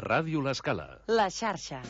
Ràdio L'Escala. La xarxa.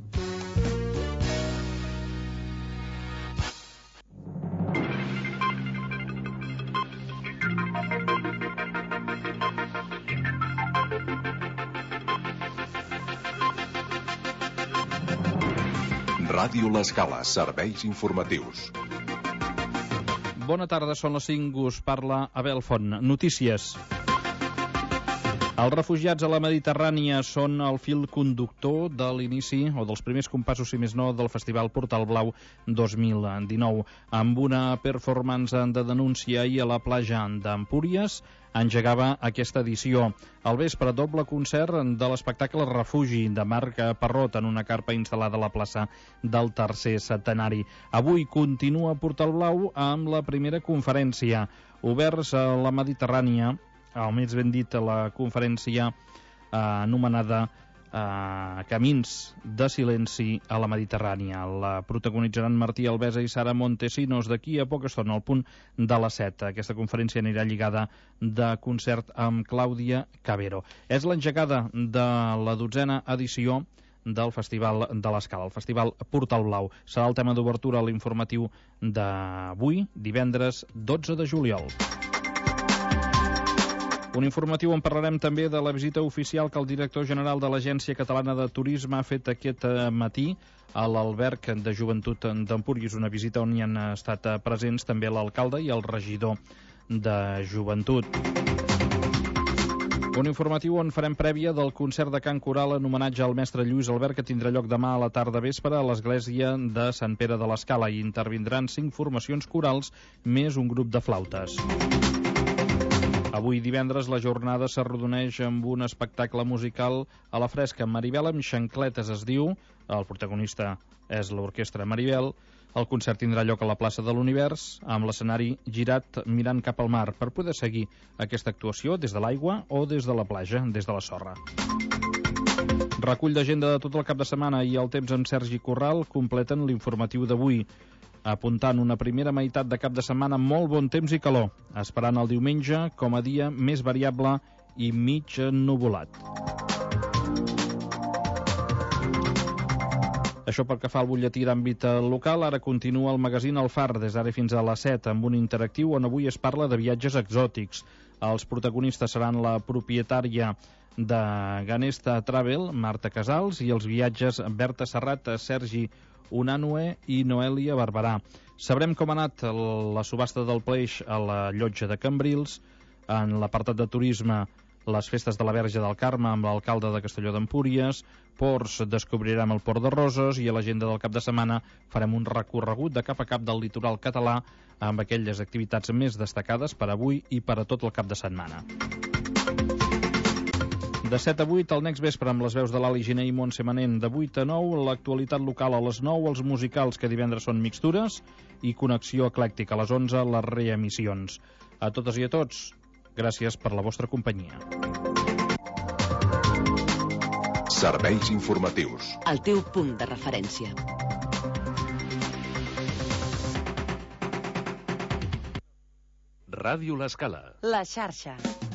Ràdio L'Escala, serveis informatius. Bona tarda, són les 5, us parla Abel Font. Notícies. Els refugiats a la Mediterrània són el fil conductor de l'inici, o dels primers compassos, si més no, del Festival Portal Blau 2019. Amb una performance de denúncia ahir a la platja d'Empúries, engegava aquesta edició. Al vespre, doble concert de l'espectacle Refugi, de Marc Parrot, en una carpa instal·lada a la plaça del Tercer Centenari. Avui continua Portal Blau amb la primera conferència, Oberts a la Mediterrània, o més ben dit, la conferència anomenada Camins de silenci a la Mediterrània. La protagonitzaran Martí Alvesa i Sara Montesinos d'aquí a poca estona, al punt de les 7. Aquesta conferència anirà lligada de concert amb Clàudia Cabero. És l'engegada de la 12a edició del Festival de l'Escala, el Festival Portal Blau. Serà el tema d'obertura a l'informatiu d'avui, divendres 12 de juliol. Un informatiu on parlarem també de la visita oficial que el director general de l'Agència Catalana de Turisme ha fet aquest matí a l'Alberg de Joventut d'Empúries, una visita on hi han estat presents també l'alcalde i el regidor de Joventut. Un informatiu on farem prèvia del concert de cant coral en homenatge al mestre Lluís Albert, que tindrà lloc demà a la tarda vespre a l'església de Sant Pere de l'Escala, i intervindran 5 formacions corals més un grup de flautes. Avui divendres la jornada s'arrodoneix amb un espectacle musical a la fresca. Maribel amb xancletes es diu, el protagonista és l'orquestra Maribel. El concert tindrà lloc a la plaça de l'Univers, amb l'escenari girat mirant cap al mar, per poder seguir aquesta actuació des de l'aigua o des de la platja, des de la sorra. Recull d'agenda de tot el cap de setmana i el temps amb Sergi Corral completen l'informatiu d'avui, apuntant una primera meitat de cap de setmana amb molt bon temps i calor, esperant el diumenge com a dia més variable i mig ennuvolat. Això pel que fa al butlletí d'àmbit local. Ara continua el magazín El Far des d'ara fins a les 7 amb un interactiu on avui es parla de viatges exòtics. Els protagonistes seran la propietària de Ganesta Travel, Marta Casals, i els viatges Berta Serrat, Sergi Unanue i Noelia Barberà. Sabrem com ha anat la subhasta del Pleix a la llotja de Cambrils. En l'apartat de turisme, les festes de la Verge del Carme amb l'alcalde de Castelló d'Empúries. Ports, descobrirem el Port de Roses, i a l'agenda del cap de setmana farem un recorregut de cap a cap del litoral català amb aquelles activitats més destacades per avui i per a tot el cap de setmana. De 7 a 8, al next vespre, amb les veus de l'Ali Giner i Montse Manent. De 8 a 9, l'actualitat local. A les 9, els musicals, que divendres són mixtures, i Connexió Eclèctica. A les 11, les reemissions. A totes i a tots, gràcies per la vostra companyia. Serveis informatius. El teu punt de referència. Ràdio L'Escala. La xarxa.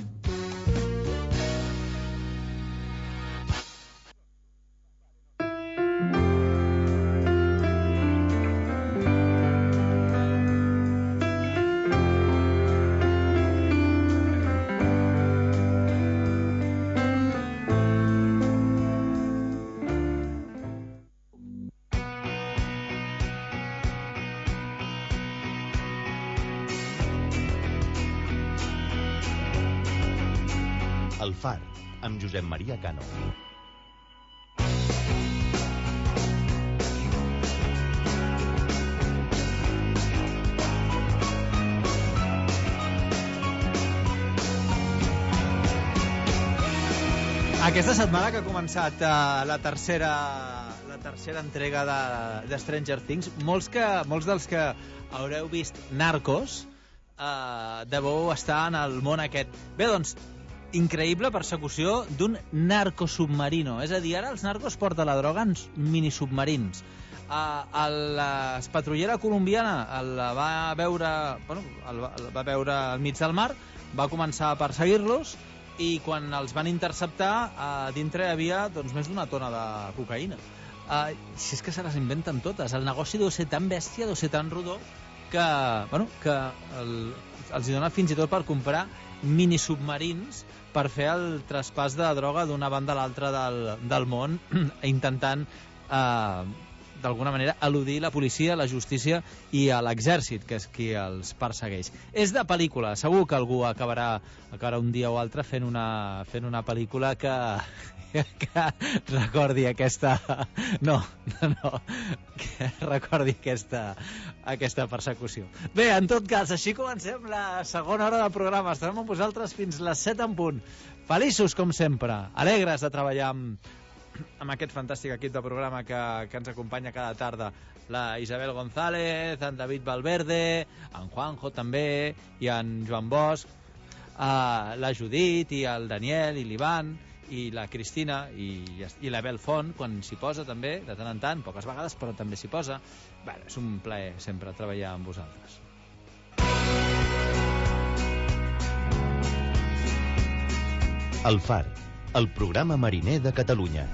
El Far, amb Josep Maria Cano. Aquesta setmana que ha començat la tercera entrega de Stranger Things, molts dels que haureu vist Narcos deveu estar en el món aquest. Bé, doncs, increïble persecució d'un narcosubmarino. És a dir, ara els narcos porten la droga en minisubmarins. La patrullera colombiana la va veure al mig del mar, va començar a perseguir-los i quan els van interceptar, dintre hi havia més d'una tona de cocaïna. Si és que se les inventen totes. El negoci deu ser tan bèstia, deu ser tan rodó, que els hi dona fins i tot per comprar minisubmarins per fer el traspàs de droga d'una banda a l'altra del món, intentant d'alguna manera eludir la policia, la justícia i l'exèrcit, que és qui els persegueix. És de pel·lícula, segur que algú acabarà un dia o altre fent una pel·lícula que recordi aquesta... No, que recordi aquesta persecució. Bé, en tot cas, així comencem la segona hora del programa. Estarem amb vosaltres fins les 7 en punt. Feliços, com sempre, alegres de treballar amb aquest fantàstic equip de programa que ens acompanya cada tarda. La Isabel González, en David Valverde, en Juanjo també, i en Joan Bosch, la Judit, i el Daniel, i l'Ivan, i la Cristina, i la Bel Font, quan s'hi posa també, de tant en tant, poques vegades, però també s'hi posa. Bé, és un plaer sempre treballar amb vosaltres. El Far, el programa mariner de Catalunya.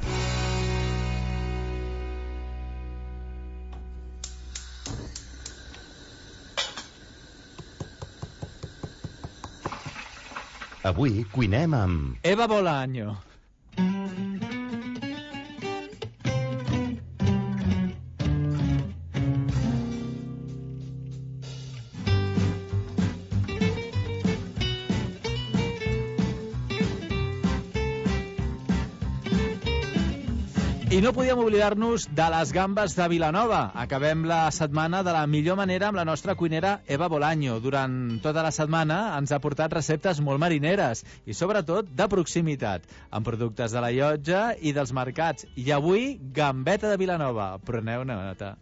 Avui cuinem amb... Eva Bolaño. I no podíem oblidar-nos de les gambes de Vilanova. Acabem la setmana de la millor manera amb la nostra cuinera Eva Bolaño. Durant tota la setmana ens ha portat receptes molt marineres i sobretot de proximitat, amb productes de la llotja i dels mercats. I avui, gambeta de Vilanova. Preneu-ne nota.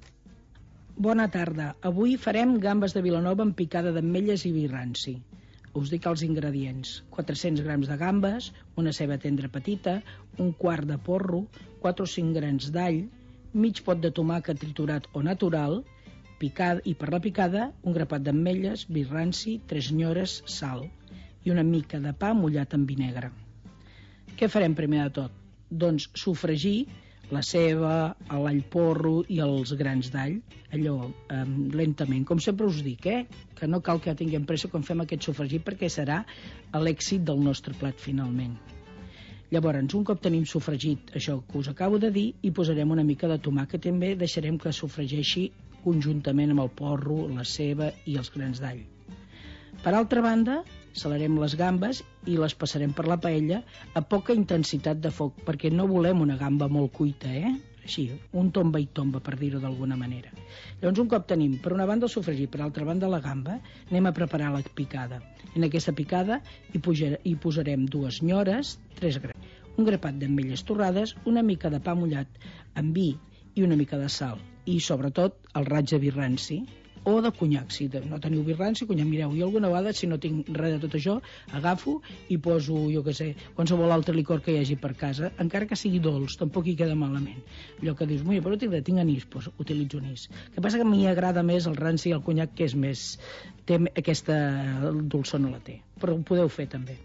Bona tarda. Avui farem gambes de Vilanova amb picada d'ametlles i vi ranci. Us dic els ingredients: 400 grams de gambes, una ceba tendra petita, un quart de porro, 4 o 5 grans d'all, mig pot de tomàquet triturat o natural, picada, i per la picada un grapat d'ametlles, vi ranci, 3 nyores, sal i una mica de pa mullat amb vi negre. Què farem primer de tot? Doncs sofregir la ceba, l'all porro i els grans d'all, allò lentament, com sempre us dic, que no cal que tinguem pressa quan fem aquest sofregit, perquè serà l'èxit del nostre plat finalment. Llavors, un cop tenim sofregit això que us acabo de dir, hi posarem una mica de tomàquet, també deixarem que sofregeixi conjuntament amb el porro, la ceba i els grans d'all. Per altra banda, salarem les gambes i les passarem per la paella a poca intensitat de foc, perquè no volem una gamba molt cuita, Així, un tomba i tomba, per dir-ho d'alguna manera. Llavors, un cop tenim per una banda el sofregit, per l'altra banda la gamba, anem a preparar la picada. En aquesta picada hi posarem 2 nyores, 3 grans, un grapat d'ametlles torrades, una mica de pa mullat amb vi i una mica de sal, i sobretot el raig de vi ranci o de conyac. Si no teniu vi ranci, conyac, mireu, jo alguna vegada, si no tinc res de tot això, agafo i poso, jo què sé, qualsevol altre licor que hi hagi per casa, encara que sigui dolç, tampoc hi queda malament. Allò que dius, però tinc anís, doncs utilitzo anís. El que passa que a mi agrada més el ranci i el conyac, que és més... aquesta dolçor no la té, però ho podeu fer també.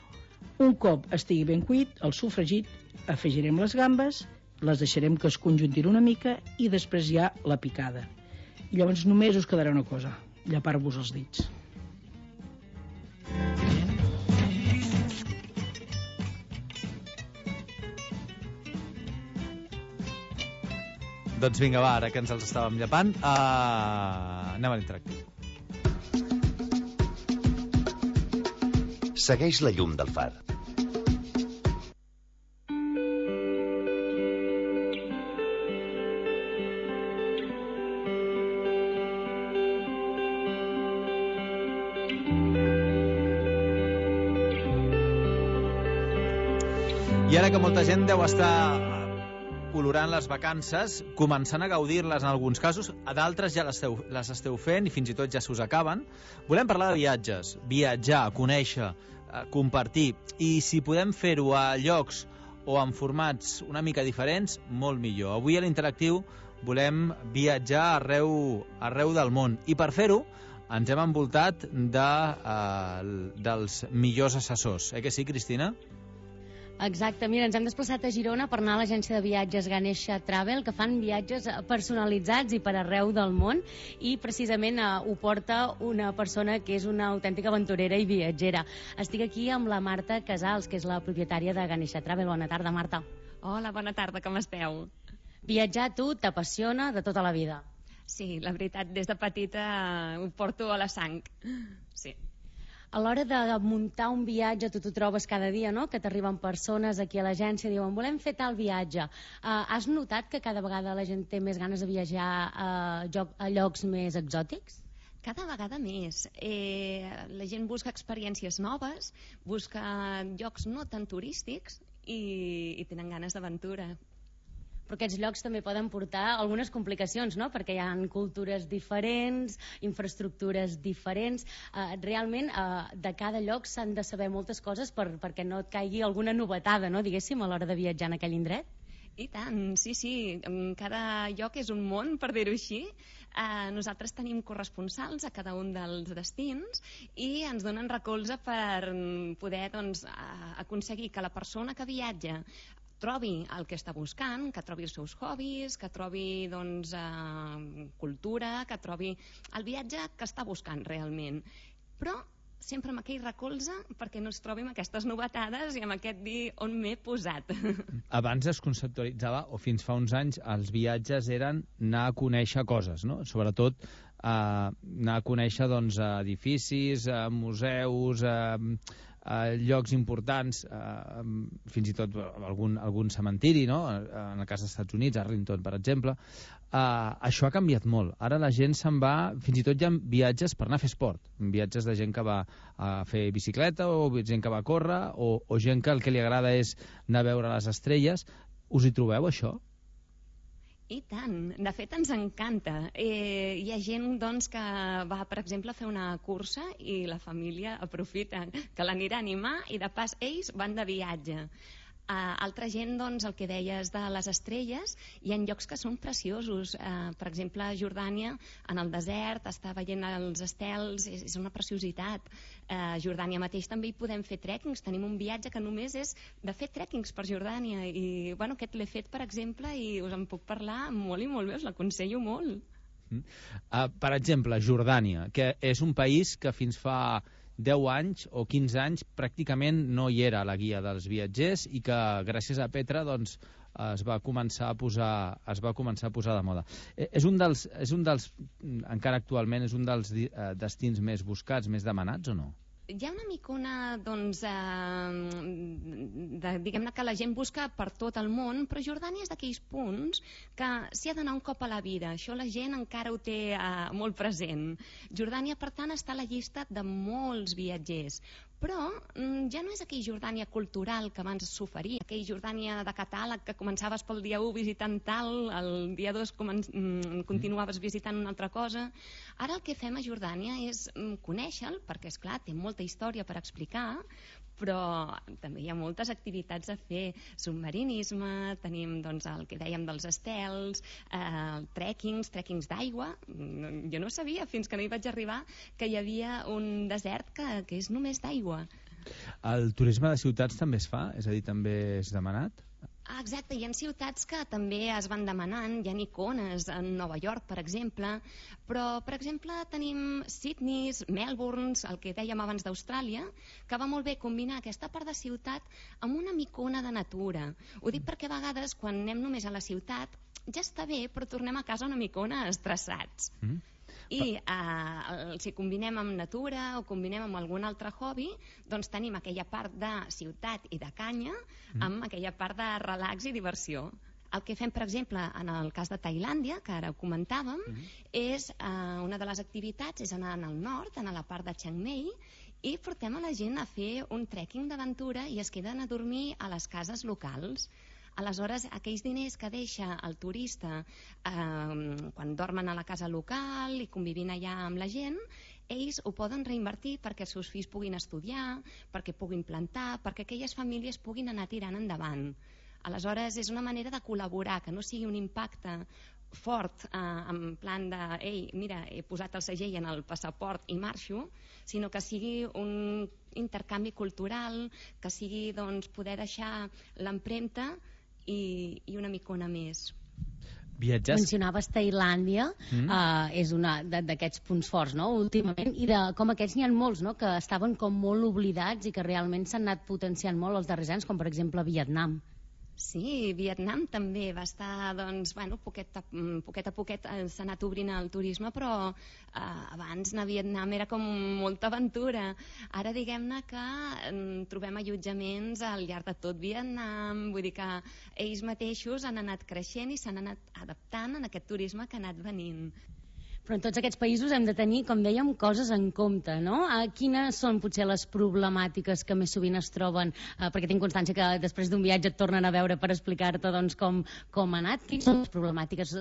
Un cop estigui ben cuit, el sofregit, afegirem les gambes, les deixarem que es conjuntin una mica i després hi ha la picada. I llavors només us quedarà una cosa: llepar-vos els dits. Doncs vinga, va, ara que ens els estàvem llepant, anem a l'interactiu. Segueix la llum del far. I ara que molta gent deu estar olorant les vacances, començant a gaudir-les en alguns casos, a d'altres ja les esteu fent i fins i tot ja s'us acaben, volem parlar de viatges, viatjar, conèixer, compartir, i si podem fer-ho a llocs o en formats una mica diferents, molt millor. Avui a l'Interactiu volem viatjar arreu del món, i per fer-ho ens hem envoltat dels millors assessors. Que sí, Cristina? Exacte, mira, ens hem desplaçat a Girona per anar a l'agència de viatges Ganesha Travel, que fan viatges personalitzats i per arreu del món, i precisament ho porta una persona que és una autèntica aventurera i viatgera. Estic aquí amb la Marta Casals, que és la propietària de Ganesha Travel. Bona tarda, Marta. Hola, bona tarda, com esteu? Viatjar, tu, t'apassiona de tota la vida. Sí, la veritat, des de petita ho porto a la sang. Sí. A l'hora de muntar un viatge, tu t'ho trobes cada dia, no?, que t'arriben persones aquí a l'agència i diuen volem fer tal viatge. Has notat que cada vegada la gent té més ganes de viatjar a llocs més exòtics? Cada vegada més. La gent busca experiències noves, busca llocs no tan turístics i tenen ganes d'aventura. Però aquests llocs també poden portar algunes complicacions, no?, perquè hi ha cultures diferents, infraestructures diferents. Realment, de cada lloc s'han de saber moltes coses perquè no et caigui alguna novetada, no?, diguéssim, a l'hora de viatjar en aquell indret. I tant, sí. Cada lloc és un món, per dir-ho així. Nosaltres tenim corresponsals a cada un dels destins i ens donen recolze per poder aconseguir que la persona que viatja trobi el que està buscant, que trobi els seus hobbies, que trobi cultura, que trobi el viatge que està buscant realment. Però sempre amb aquell recolze perquè no es trobi amb aquestes novetades i amb aquest dir on m'he posat. Abans es conceptualitzava, o fins fa uns anys, els viatges eren anar a conèixer coses, no? Sobretot anar a conèixer edificis, museus, llocs importants, fins i tot algun cementiri, no? En el cas dels Estats Units, Arlington, per exemple. Això ha canviat molt. Ara la gent se'n va, fins i tot hi ha viatges per anar a fer esport, viatges de gent que va a fer bicicleta o gent que va a córrer o gent que el que li agrada és anar a veure les estrelles. Us hi trobeu, això? I tant, de fet ens encanta. Hi ha gent que va, per exemple, a fer una cursa i la família aprofita que l'anirà a animar i de pas ells van de viatge. Altra gent, el que deies de les estrelles, hi ha llocs que són preciosos. Per exemple, a Jordània, en el desert, estar veient els estels és una preciositat. A Jordània mateix també hi podem fer trekings. Tenim un viatge que només és de fer trekings per Jordània i aquest l'he fet, per exemple, i us en puc parlar molt i molt bé, us l'aconsello molt. Per exemple, Jordània, que és un país que fins fa 10 anys o 15 anys pràcticament no hi era a la guia dels viatgers i que gràcies a Petra es va començar a posar de moda. És un dels encara actualment és un dels destins més buscats, més demanats o no? Hi ha una micona, diguem-ne que la gent busca per tot el món, però Jordània és d'aquells punts que s'hi ha d'anar un cop a la vida. Això la gent encara ho té molt present. Jordània, per tant, està a la llista de molts viatgers. Però ja no és aquell Jordània cultural que abans s'oferia, aquell Jordània de catàleg que començaves pel dia 1 visitant tal, el dia 2 continuaves visitant una altra cosa. Ara el que fem a Jordània és conèixer-lo, perquè, esclar, té molta història per explicar, però també hi ha moltes activitats a fer. Submarinisme, tenim el que dèiem dels estels, trekkings d'aigua. Jo no sabia, fins que no hi vaig arribar, que hi havia un desert que és només d'aigua. El turisme de ciutats també es fa? És a dir, també és demanat? Exacte, hi ha ciutats que també es van demanant, hi ha icones en Nova York, per exemple, però, per exemple, tenim Sydney, Melbourne, el que dèiem abans d'Austràlia, que va molt bé combinar aquesta part de ciutat amb una micona de natura. Ho dic perquè a vegades, quan anem només a la ciutat, ja està bé, però tornem a casa una micona estressats. I si combinem amb natura o combinem amb algun altre hobby, doncs tenim aquella part de ciutat i de canya amb aquella part de relax i diversió. El que fem, per exemple, en el cas de Tailàndia, que ara ho comentàvem, és una de les activitats és anar al nord, a la part de Chiang Mai, i portem a la gent a fer un trekking d'aventura i es queden a dormir a les cases locals. Aleshores, aquells diners que deixa el turista quan dormen a la casa local i convivint allà amb la gent, ells ho poden reinvertir perquè els seus fills puguin estudiar, perquè puguin plantar, perquè aquelles famílies puguin anar tirant endavant. Aleshores, és una manera de col·laborar, que no sigui un impacte fort en plan de ei, mira, he posat el segell en el passaport i marxo, sinó que sigui un intercanvi cultural, que sigui doncs, poder deixar l'empremta i una micona més. Viatges... Mencionaves Tailàndia, és una d'aquests punts forts, no?, últimament, i com aquests n'hi ha molts, no?, que estaven com molt oblidats i que realment s'han anat potenciant molt els darrers anys, com per exemple Vietnam. Sí, Vietnam també va estar, doncs, bueno, poquet a poquet s'ha anat obrint el turisme, però abans anar a Vietnam era com molta aventura. Ara diguem-ne que trobem allotjaments al llarg de tot Vietnam, vull dir que ells mateixos han anat creixent i s'han anat adaptant en aquest turisme que ha anat venint. Però en tots aquests països hem de tenir, com dèiem, coses en compte, no? Quines són potser les problemàtiques que més sovint es troben? Perquè tinc constància que després d'un viatge et tornen a veure per explicar-te doncs, com ha anat. Quines són les problemàtiques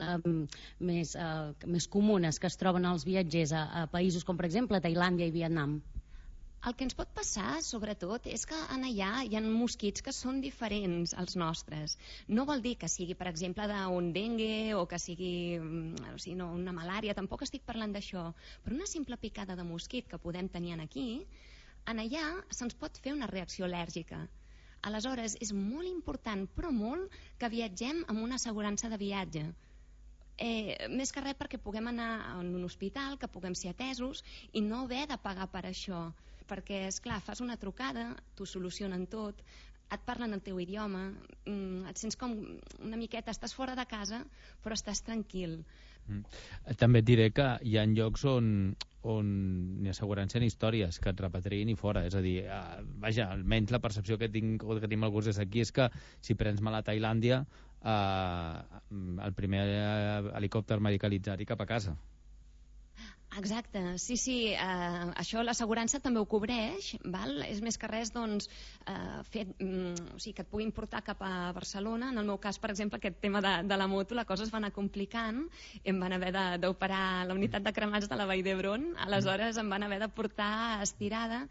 més comunes que es troben els viatgers a països com, per exemple, Tailàndia i Vietnam? El que ens pot passar, sobretot, és que allà hi ha mosquits que són diferents als nostres. No vol dir que sigui, per exemple, d'un dengue o que sigui una malària, tampoc estic parlant d'això, però una simple picada de mosquit que podem tenir aquí, allà se'ns pot fer una reacció al·lèrgica. Aleshores, és molt important, però molt, que viatgem amb una assegurança de viatge. Més que res perquè puguem anar a un hospital, que puguem ser atesos i no haver de pagar per això. Perquè, esclar, fas una trucada, t'ho solucionen tot, et parlen el teu idioma, et sents com una miqueta, estàs fora de casa, però estàs tranquil. També et diré que hi ha llocs on ni assegurança ni històries que et repatriïn i fora, és a dir, vaja, almenys la percepció que tinc o que tenim alguns des d'aquí és que si prens mal a Tailàndia el primer helicòpter medicalitzat i cap a casa. Exacte, sí, això l'assegurança també ho cobreix, val? És més que res doncs, que et puguin portar cap a Barcelona. En el meu cas, per exemple, aquest tema de la moto, la cosa es va anar complicant, em van haver d'operar la unitat de cremats de la Vall d'Hebron, aleshores em van haver de portar estirada,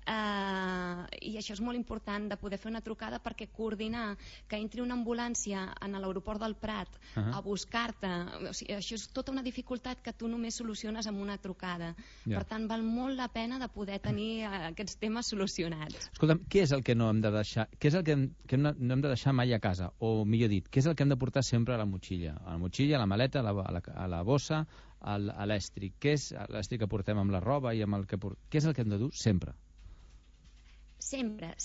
i això és molt important, de poder fer una trucada perquè coordinar que entri una ambulància a l'aeroport del Prat a buscar-te, això és tota una dificultat que tu només soluciones amb una trucada. Per tant, val molt la pena de poder tenir aquests temes solucionats. Escolta'm, què és el que no hem de deixar? Què és el que no hem de deixar mai a casa? O millor dit, què és el que hem de portar sempre a la motxilla? A la motxilla, a la maleta, a la bossa, a l'estri. Què és l'estri que portem amb la roba i amb el que què és el que hem de dur sempre? Sempre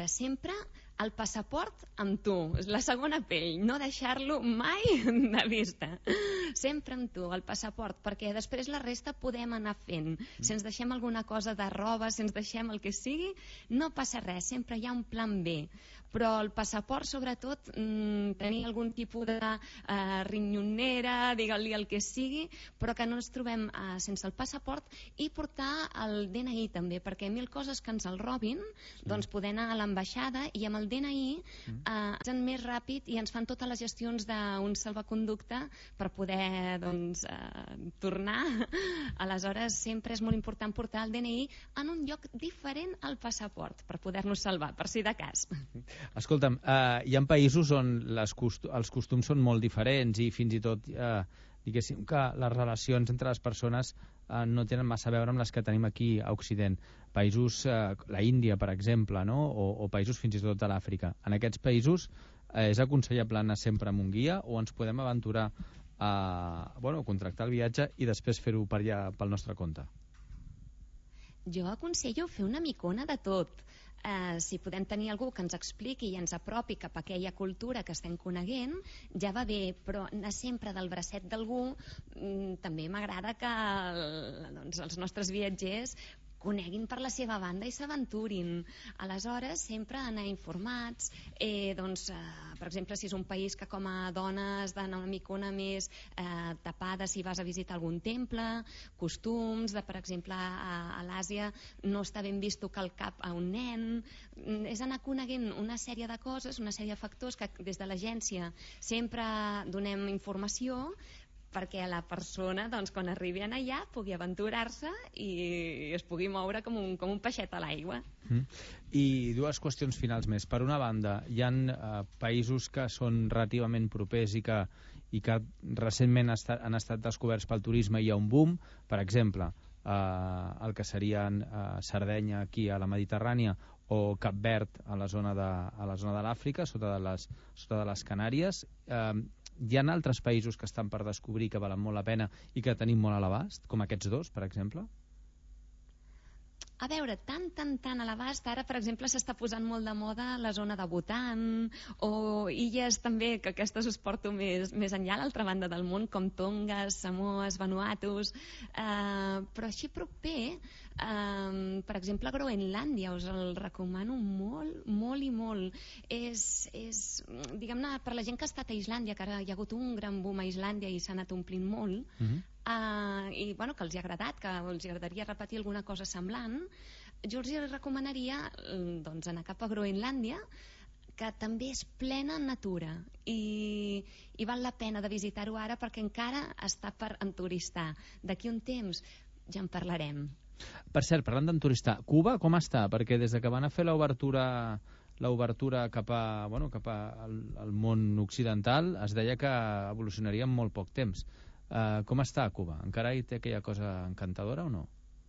el passaport amb tu, la segona pell, no deixar-lo mai de vista, sempre amb tu, el passaport, perquè després la resta podem anar fent. Si ens deixem alguna cosa de roba, si ens deixem el que sigui, no passa res, sempre hi ha un plan B. Però el passaport, sobretot, tenir algun tipus de rinyonera, digue-li el que sigui, però que no ens trobem sense el passaport, i portar el DNI també, perquè mil coses que ens el robin, doncs poder anar a l'ambaixada i amb el DNI ens en més ràpid i ens fan totes les gestions d'un salvaconducte per poder tornar. Aleshores, sempre és molt important portar el DNI en un lloc diferent al passaport per poder-nos salvar, per si de cas. Escolta'm, hi ha països on els costums són molt diferents i fins i tot diguéssim que les relacions entre les persones no tenen massa a veure amb les que tenim aquí a Occident. Països, la Índia, per exemple, no? O països fins i tot de l'Àfrica. En aquests països és aconsellable anar sempre amb un guia o ens podem aventurar a contractar el viatge i després fer-ho per allà pel nostre compte? Jo aconsello fer una micona de tot. Si podem tenir algú que ens expliqui i ens apropi cap a aquella cultura que estem coneguent, ja va bé, però anar sempre del bracet d'algú també m'agrada que els nostres viatgers coneguin per la seva banda i s'aventurin. Aleshores, sempre anar informats, per exemple, si és un país que com a dona has d'anar una micona més tapada si vas a visitar algun temple, costums, per exemple, a l'Àsia no està ben vist tocar el cap a un nen, és anar coneguent una sèrie de coses, una sèrie de factors que des de l'agència sempre donem informació perquè la persona, quan arribi allà, pugui aventurar-se i es pugui moure com un peixet a l'aigua. I dues qüestions finals més. Per una banda, hi ha països que són relativament propers i i que recentment han estat descoberts pel turisme i hi ha un boom, per exemple, el que serien Sardenya aquí a la Mediterrània o Cap Verd a la zona de l'Àfrica, sota de les Canàries. Hi ha altres països que estan per descobrir, que valen molt la pena i que tenim molt a l'abast, com aquests dos, per exemple? A veure, tan a l'abast, ara, per exemple, s'està posant molt de moda la zona de Bhutan o illes també, que aquestes us porto més enllà, a l'altra banda del món, com Tongas, Samoas, Vanuatus, però així proper, per exemple, Groenlàndia, us el recomano molt i molt. És diguem-ne, per la gent que ha estat a Islàndia, que ara hi ha hagut un gran boom a Islàndia i s'ha anat omplint molt, i bueno, que els hi ha agradat, que els agradaria repetir alguna cosa semblant, jo els recomanaria doncs, anar cap a Groenlàndia, que també és plena natura i val la pena de visitar-ho ara perquè encara està per enturistar. D'aquí un temps ja en parlarem. Per cert, parlant d'enturistar, Cuba com està? Perquè des que van a fer l'obertura cap al món occidental es deia que evolucionaria en molt poc temps. Com està a Cuba? Encara hi té aquella cosa encantadora o no?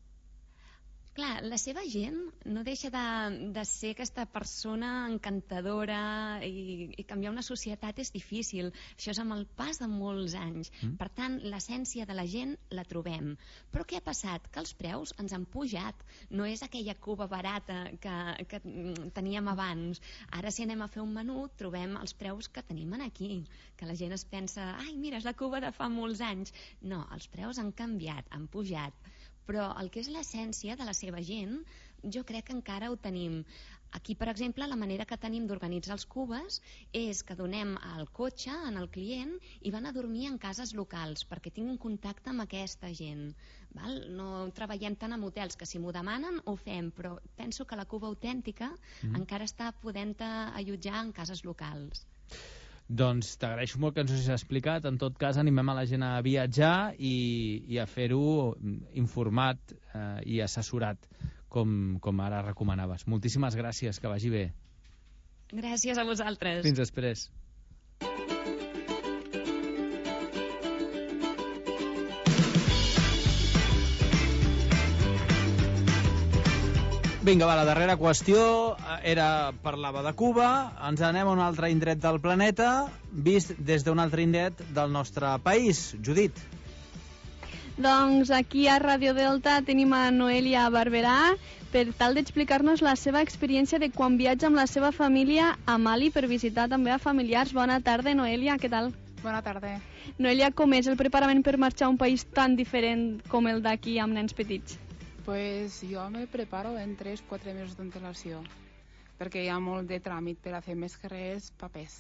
Clar, la seva gent no deixa de ser aquesta persona encantadora i canviar una societat és difícil. Això és amb el pas de molts anys. Per tant, l'essència de la gent la trobem. Però què ha passat? Que els preus ens han pujat. No és aquella Cuba barata que teníem abans. Ara, si anem a fer un menú, trobem els preus que tenim aquí. Que la gent es pensa, ai, mira, és la Cuba de fa molts anys. No, els preus han canviat, han pujat. Però el que és l'essència de la seva gent, jo crec que encara ho tenim. Aquí, per exemple, la manera que tenim d'organitzar els cubes és que donem el cotxe al client i van a dormir en cases locals perquè tinguin contacte amb aquesta gent. Val? No treballem tant en hotels, que si m'ho demanen ho fem, però penso que la Cuba autèntica encara està podent-te allotjar en cases locals. Doncs t'agraeixo molt que ens ho hagis explicat. En tot cas, animem a la gent a viatjar i a fer-ho informat i assessorat, com ara recomanaves. Moltíssimes gràcies, que vagi bé. Gràcies a vosaltres. Fins després. Vinga, va, la darrera qüestió parlava de Cuba, ens anem a un altre indret del planeta, vist des d'un altre indret del nostre país. Judit. Doncs aquí a Radio Delta tenim a Noelia Barberà per tal d'explicar-nos la seva experiència de quan viatja amb la seva família a Mali per visitar també a familiars. Bona tarda, Noelia, què tal? Bona tarda. Noelia, com és el preparament per marxar a un país tan diferent com el d'aquí amb nens petits? Pues jo me preparo en 3-4 mesos d'antelació, perquè hi ha molt de tràmit per a fer, més que res papers.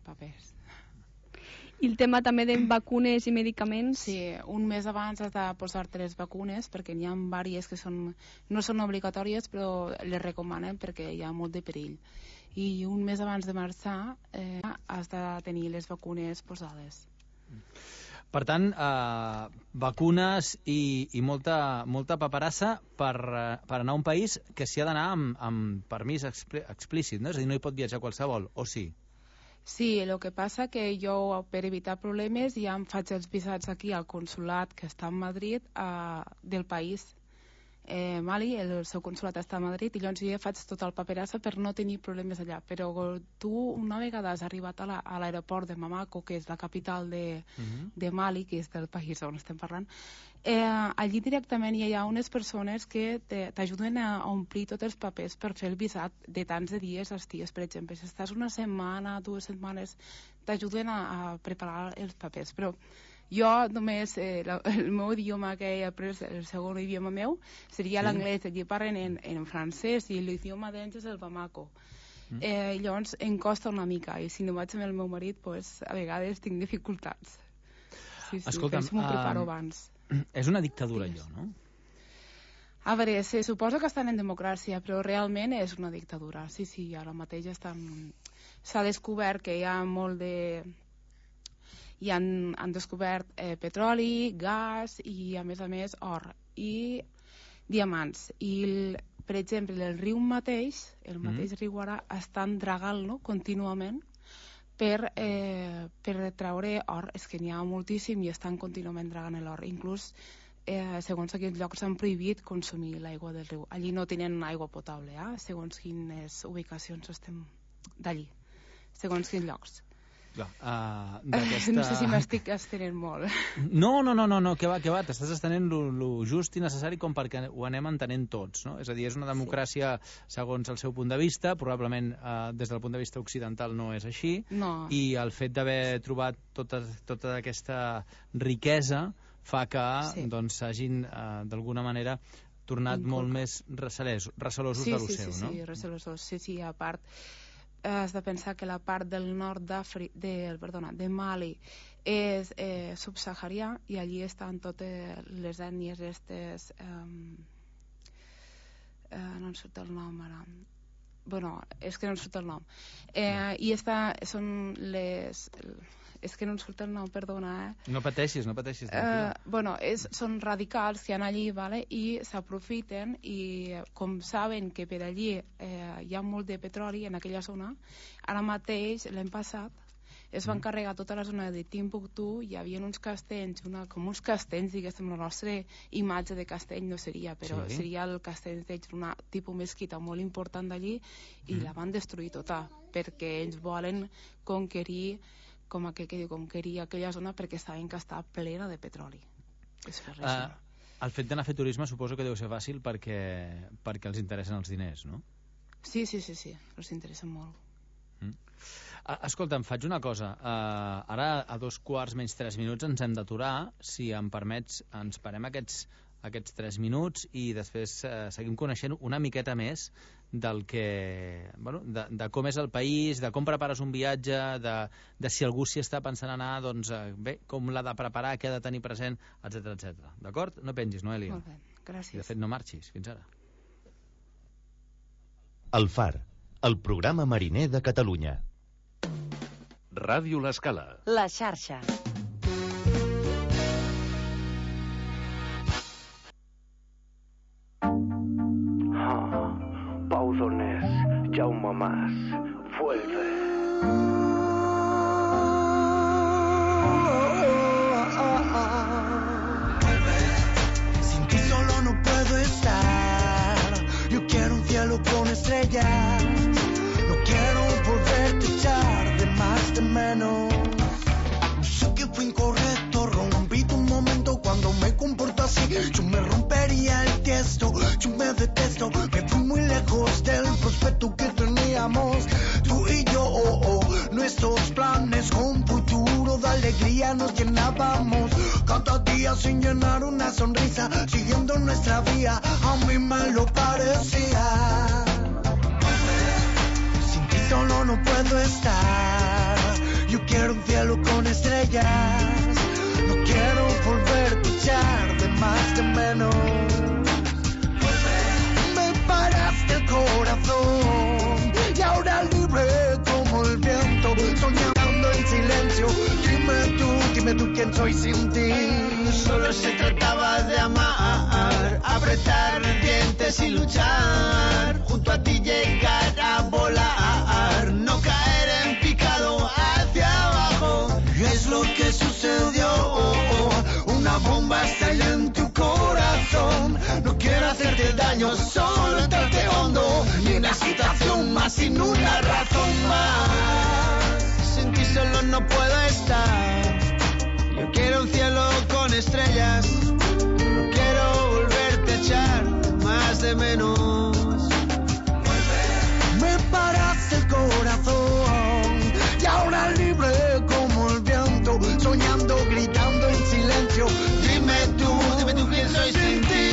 I el tema també de vacunes i medicaments? Sí, un mes abans has de posar 3 vacunes, perquè n'hi ha diverses que no són obligatòries, però les recomanen perquè hi ha molt de perill. I un mes abans de marxar has de tenir les vacunes posades. Per tant, vacunes i molta paperassa per anar a un país que s'hi ha d'anar amb permís explícit, no? És a dir, no hi pot viatjar qualsevol, o sí? Sí, el que passa que jo, per evitar problemes, ja em faig els visats aquí al consulat que està a Madrid del país. Mali, el seu consulat està a Madrid, i llavors jo ja faig tot el paperassa per no tenir problemes allà. Però tu, una vegada has arribat a l'aeroport de Bamako, que és la capital de Mali, que és del país on estem parlant, allí directament hi ha unes persones que t'ajuden a omplir tots els papers per fer el visat de tants de dies als dies. Per exemple, si estàs una setmana, 2 setmanes, t'ajuden a preparar els papers. Però jo només, el meu idioma que he après, el segon idioma meu, seria l'anglès. Allí parlen en francès i l'idioma d'ells és el Bamako. Llavors em costa una mica, i si no vaig amb el meu marit, a vegades tinc dificultats. Sí, escolta'm, m'ho preparo abans. És una dictadura, allò, no? A veure, se suposa que estan en democràcia, però realment és una dictadura. Sí, ara mateix s'ha descobert que hi ha molt de... i han descobert petroli, gas i, a més, or i diamants. I, per exemple, el riu mateix, el mateix riu ara, estan dragant-lo contínuament per treure or. És que n'hi ha moltíssim i estan contínuament dragant l'or. Inclús, segons aquests llocs, s'han prohibit consumir l'aigua del riu. Allí no tenen aigua potable, segons quines ubicacions estem d'allí, segons quins llocs. No sé si m'estic estenent molt. No, què va, t'estàs estenent lo just i necessari com perquè ho anem entenent tots, no? És a dir, és una democràcia segons el seu punt de vista, probablement des del punt de vista occidental no és així, i el fet d'haver trobat tota aquesta riquesa fa que s'hagin d'alguna manera tornat molt més recelosos de lo seu, no? Sí, recelosos, sí, a part has de pensar que la part del nord de Mali és subsaharià i allí estan totes les ètnies aquestes no em surt el nom ara, és que no em surt el nom i són les... És que no em surt el nom, perdona. No pateixis. Són radicals que han allí, i s'aprofiten, i com saben que per allí hi ha molt de petroli en aquella zona, ara mateix, l'any passat, es van carregar tota la zona de Timbuktu, hi havia uns castells, com uns castells, diguéssim, la nostra imatge de castell no seria, però seria el castell d'una tipus mesquita molt important d'allí, i la van destruir tota, perquè ells volen conquerir aquella zona perquè saben que està plena de petroli. El fet d'anar a fer turisme suposo que deu ser fàcil perquè els interessen els diners, no? Sí, els interessen molt. Escolta, em faig una cosa. Ara a 2:15 ens hem d'aturar. Si em permets, ens parem aquests 3 minuts i després seguim coneixent una miqueta més del que, de com és el país, de com prepares un viatge, de si algú s'hi està pensant anar, doncs bé, com l'ha de preparar, què ha de tenir present, etc. D'acord? No pengis, Noelia. Molt bé, gràcies. De fet, no marxis. Fins ara. El Far, el programa mariner de Catalunya. Ràdio L'Escala. La xarxa. Pau Donés, Jaume Mas, vuelve. Sin ti solo no puedo estar. Yo quiero un cielo con estrellas. No quiero volverte a echar de más de menos. Sé que fui incorrecto, rompí tu momento cuando me comporto así. Yo me rompería el tiesto, yo me detesto. Me fui muy lejos del prospecto que teníamos tú y yo. Nuestros planes con futuro de alegría nos llenábamos. Cada día sin llenar una sonrisa, siguiendo nuestra vía. A mí me lo parecía. Sin ti solo no puedo estar. Yo quiero un cielo con estrellas. No quiero volverte a echar de más de menos. Me paraste el corazón y ahora libre como el viento, soñando en silencio. Dime tú quién soy sin ti. Solo se trataba de amar, apretar dientes y luchar. Junto a ti llegar a volar, no caer en picado hacia abajo. Es lo que sucedió. Una bomba estalla en tu corazón. No quiero hacerte daño, solo entrarte hondo. Ni una excitación más, sin una razón más. Sin ti solo no puedo estar. Yo quiero un cielo con estrellas. No quiero volverte a echar más de menos. Me paraste el corazón y ahora libre como el viento, soñando, gritando en silencio. Dime tú quién soy sin ti.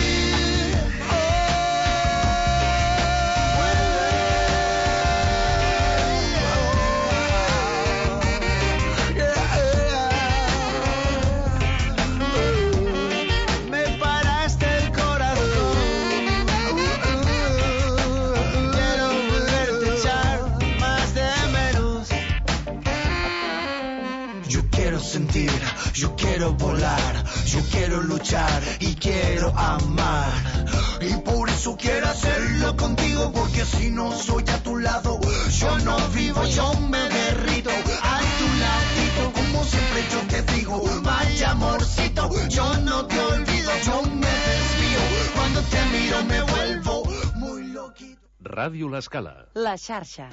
sentir, yo quiero volar, yo quiero luchar y quiero amar. Y por eso quiero hacerlo contigo, porque si no soy a tu lado, yo no vivo, yo me derrito a tu ladito. Como siempre yo te digo, vaya amorcito, yo no te olvido, yo me desvío. Cuando te miro me vuelvo muy loquito. Ràdio L'Escala. La xarxa.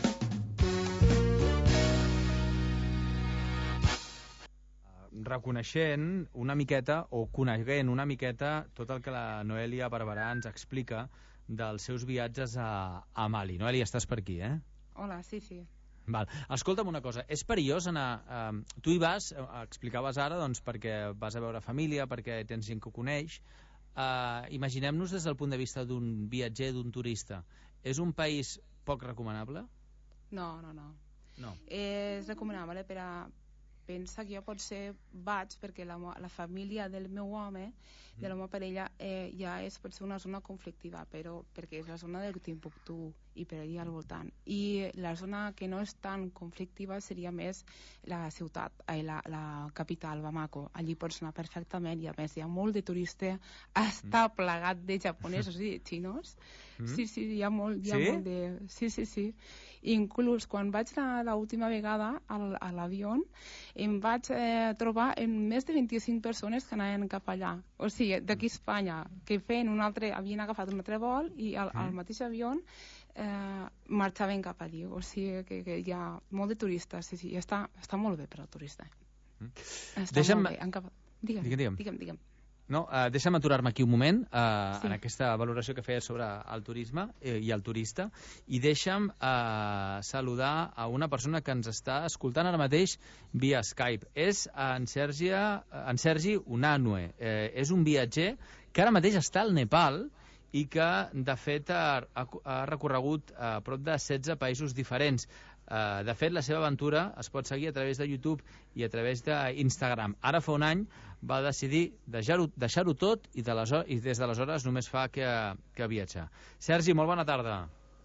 Reconeixent una miqueta, o coneguent una miqueta, tot el que la Noelia Barberà ens explica dels seus viatges a Mali. Noelia, estàs per aquí, eh? Hola, sí, sí. Val. Escolta'm una cosa, és perillós anar... tu hi vas, explicaves ara, doncs, perquè vas a veure família, perquè tens gent que ho coneix. Imaginem-nos des del punt de vista d'un viatger, d'un turista. És un país poc recomanable? No. No. És recomanable per a... Pensa que jo potser vaig perquè la família del meu home, de la meva parella, ja és potser una zona conflictiva, però perquè és la zona del Timbuktu i per allà al voltant. I la zona que no és tan conflictiva seria més la ciutat, la capital, Bamako. Allí pots anar perfectament i a més hi ha molt de turista, està plagat de japonesos i de xinos. Sí, hi ha molt de... Sí. Inclús quan vaig anar l'última vegada a l'avió em vaig trobar amb més de 25 persones que anaven cap allà. O sigui, d'aquí a Espanya, que havien agafat un altre vol i al mateix avió marxaven cap allí. O sigui que hi ha molt de turistes. Sí, està molt bé per al turista. Està molt bé. Digue'm. No, deixa'm aturar-me aquí un moment en aquesta valoració que feia sobre el turisme i el turista, i deixa'm saludar a una persona que ens està escoltant ara mateix via Skype. És en Sergi Unanue. És un viatger que ara mateix està al Nepal i que, de fet, ha recorregut a prop de 16 països diferents. De fet, la seva aventura es pot seguir a través de YouTube i a través d'Instagram. Ara fa un any va decidir deixar-ho tot i des d'aleshores només fa que viatjar. Sergi, molt bona tarda.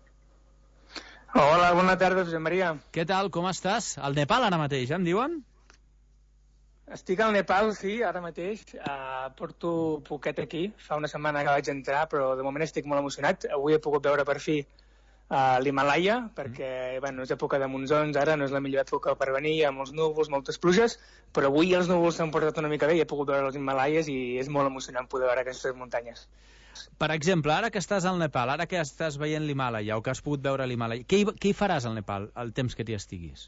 Hola, bona tarda, Josep Maria. Què tal, com estàs? Al Nepal ara mateix, em diuen? Estic al Nepal, sí, ara mateix. Porto poquet aquí, fa una setmana que vaig entrar, però de moment estic molt emocionat. Avui he pogut veure per fi l'Himalaya, perquè és època de monsons, ara no és la millor època per venir, hi ha molts núvols, moltes pluges, però avui els núvols s'han portat una mica bé i he pogut veure els Himalayas i és molt emocionant poder veure aquestes muntanyes. Per exemple, ara que estàs al Nepal, ara que estàs veient l'Himalaya o que has pogut veure l'Himalaya, què hi faràs al Nepal el temps que t'hi estiguis?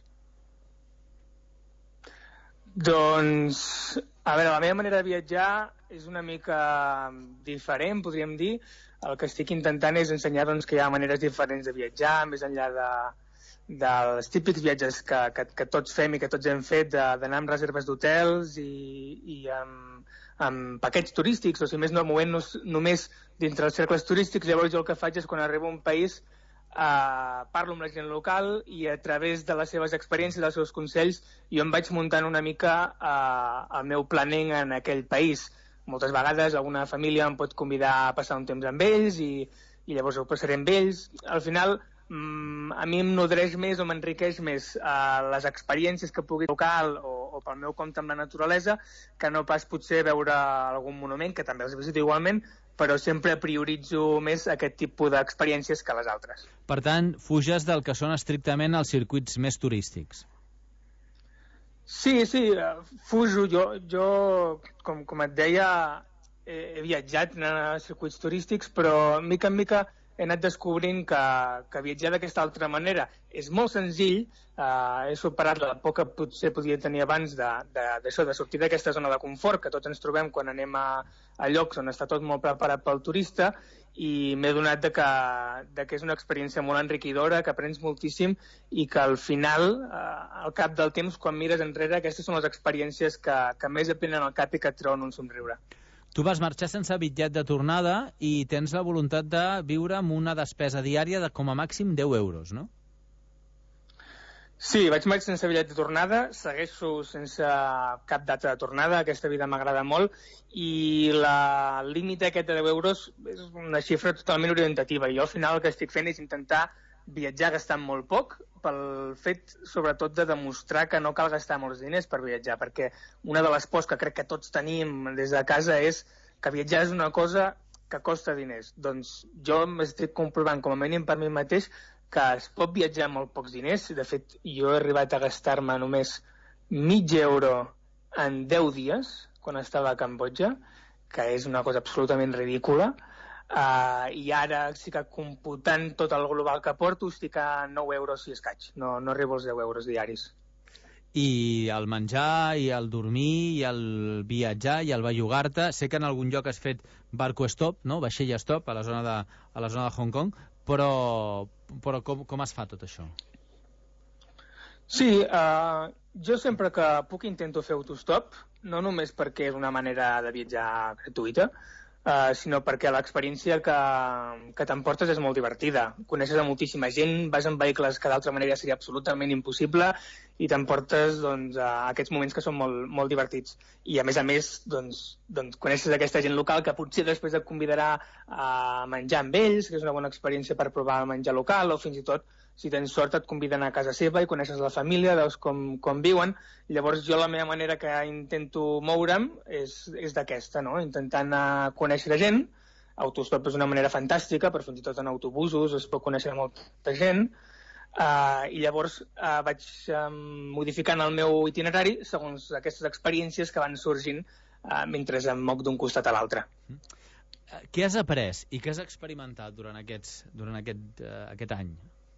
Doncs, a veure, la meva manera de viatjar és una mica diferent, podríem dir. El que estic intentant és ensenyar que hi ha maneres diferents de viatjar, més enllà dels típics viatges que tots fem i que tots hem fet, d'anar amb reserves d'hotels i amb paquets turístics, o si més no, movent-nos només dintre els cercles turístics. Llavors jo el que faig és, quan arribo a un país, parlo amb la gent local i a través de les seves experiències, dels seus consells, jo em vaig muntant una mica el meu planning en aquell país. Moltes vegades alguna família em pot convidar a passar un temps amb ells i llavors ho passaré amb ells. Al final, a mi em nodreix més o m'enriqueix més les experiències que pugui local o pel meu compte amb la naturalesa, que no pas potser veure algun monument, que també els visito igualment, però sempre prioritzo més aquest tipus d'experiències que les altres. Per tant, fuges del que són estrictament els circuits més turístics. Sí, fujo. Jo com et deia, he viatjat a circuits turístics, però mica en mica he anat descobrint que viatjar d'aquesta altra manera és molt senzill. He superat la por que potser podia tenir abans de sortir d'aquesta zona de confort que tots ens trobem quan anem a llocs on està tot molt preparat pel turista, i m'he donat que és una experiència molt enriquidora, que aprens moltíssim i que al final, al cap del temps, quan mires enrere, aquestes són les experiències que més et venen al cap i que et treuen un somriure. Tu vas marxar sense bitllet de tornada i tens la voluntat de viure amb una despesa diària de com a màxim 10 euros, no? Sí, vaig marxar sense bitllet de tornada, segueixo sense cap data de tornada, aquesta vida m'agrada molt, i el límit aquest de 10 euros és una xifra totalment orientativa, i jo al final el que estic fent és intentar viatjar gastant molt poc, pel fet, sobretot, de demostrar que no cal gastar molts diners per viatjar, perquè una de les pors que crec que tots tenim des de casa és que viatjar és una cosa que costa diners. Doncs jo m'estic comprovant, com a mínim per mi mateix, que es pot viatjar amb molt pocs diners. De fet, jo he arribat a gastar-me només €0,5 en 10 dies, quan estava a Cambodja, que és una cosa absolutament ridícula. I ara sí que computant tot el global que porto estic a €9 i escaig, no arribo als €10 diaris. I el menjar, i el dormir, i el viatjar, i el bellugar-te, sé que en algun lloc has fet barco stop, no? Vaixell stop a la zona de Hong Kong, però com es fa tot això? Sí, jo sempre que puc intento fer autostop, no només perquè és una manera de viatjar gratuïta, sinó perquè l'experiència que t'emportes és molt divertida. Coneixes a moltíssima gent, vas en vehicles que d'altra manera seria absolutament impossible i t'emportes a aquests moments que són molt, molt divertits. I a més, coneixes aquesta gent local que potser després et convidarà a menjar amb ells, que és una bona experiència per provar el menjar local, o fins i tot, si tens sort, et conviden a casa seva i coneixes la família, veus com viuen. Llavors jo la meva manera que intento moure'm és d'aquesta, no? Intentant conèixer gent. Autostop és una manera fantàstica, però fins i tot en autobusos es pot conèixer molta gent. I llavors vaig modificant el meu itinerari segons aquestes experiències que van sorgint mentre em moc d'un costat a l'altre. Què has après i què has experimentat durant aquest any?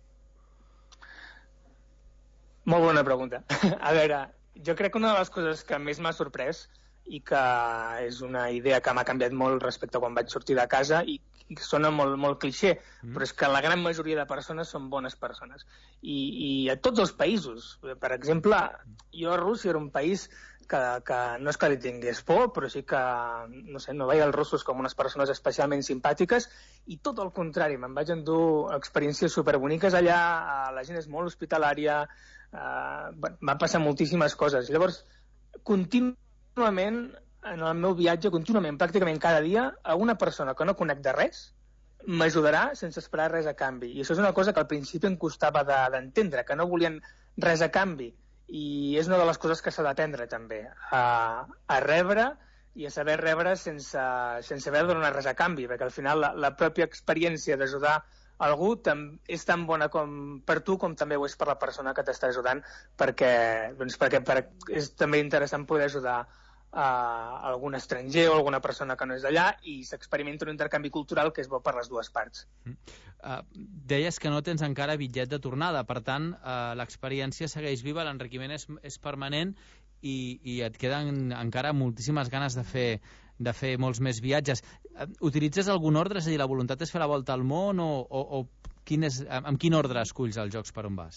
Molt bona pregunta. A veure, jo crec que una de les coses que més m'ha sorprès i que és una idea que m'ha canviat molt respecte a quan vaig sortir de casa i que sona molt, molt clixé, però és que la gran majoria de persones són bones persones. I a tots els països. Per exemple, jo a Rússia era un país que no és que li tingués por, però sí que, no sé, no veia els russos com unes persones especialment simpàtiques i tot el contrari, me'n vaig endur experiències superboniques allà, la gent és molt hospitalària, van passar moltíssimes coses. Llavors, contínuament, en el meu viatge, pràcticament cada dia, a una persona que no conec de res m'ajudarà sense esperar res a canvi. I això és una cosa que al principi em costava d'entendre, que no volien res a canvi. I és una de les coses que s'ha d'aprendre també, a rebre i a saber rebre sense haver de donar res a canvi, perquè al final la pròpia experiència d'ajudar algú és tan bona per tu com també ho és per la persona que t'està ajudant, perquè és també interessant poder ajudar a algun estranger o alguna persona que no és d'allà i s'experimenta un intercanvi cultural que és bo per les dues parts. Deies que no tens encara bitllet de tornada, per tant, l'experiència segueix viva, l'enriquiment és permanent i et queden encara moltíssimes ganes de fer molts més viatges. Utilitzes algun ordre? És a dir, la voluntat és fer la volta al món o amb quin ordre esculls els jocs per on vas?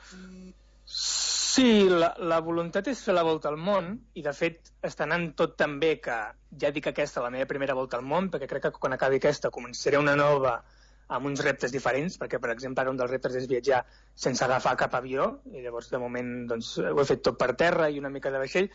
Sí, la voluntat és fer la volta al món i, de fet, està anant tot tan bé que ja dic aquesta la meva primera volta al món, perquè crec que quan acabi aquesta començaré una nova amb uns reptes diferents, perquè, per exemple, ara un dels reptes és viatjar sense agafar cap avió, i llavors, de moment, ho he fet tot per terra i una mica de vaixell,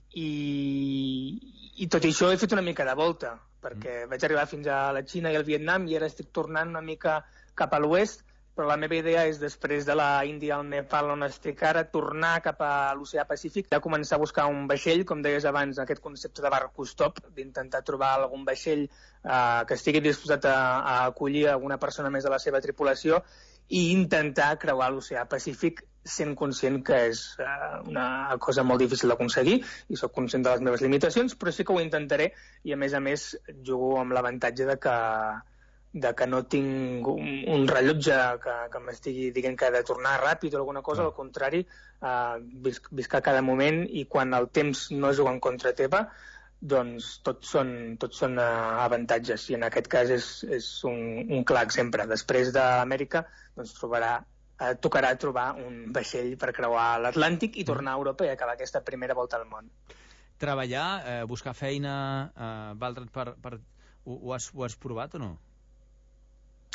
i tot i això he fet una mica de volta, perquè vaig arribar fins a la Xina i al Vietnam i ara estic tornant una mica cap a l'oest, però la meva idea és, després de la Índia al Nepal, on estic ara, tornar cap a l'oceà Pacífic, de començar a buscar un vaixell, com deies abans, aquest concepte de barco stop, d'intentar trobar algun vaixell que estigui disposat a acollir alguna persona més de la seva tripulació i intentar creuar l'oceà Pacífic sent conscient que és una cosa molt difícil d'aconseguir i sóc conscient de les meves limitacions, però sí que ho intentaré i, a més, jugo amb l'avantatge de que no tinc un rellotge que m'estigui dient que he de tornar ràpid o alguna cosa, al contrari, visc a cada moment i quan el temps no juga en contra teva, doncs tots són avantatges i en aquest cas és un clar exemple. Després d'Amèrica doncs tocarà trobar un vaixell per creuar l'Atlàntic i tornar a Europa i acabar aquesta primera volta al món. Treballar, buscar feina, valdre't ho has provat o no?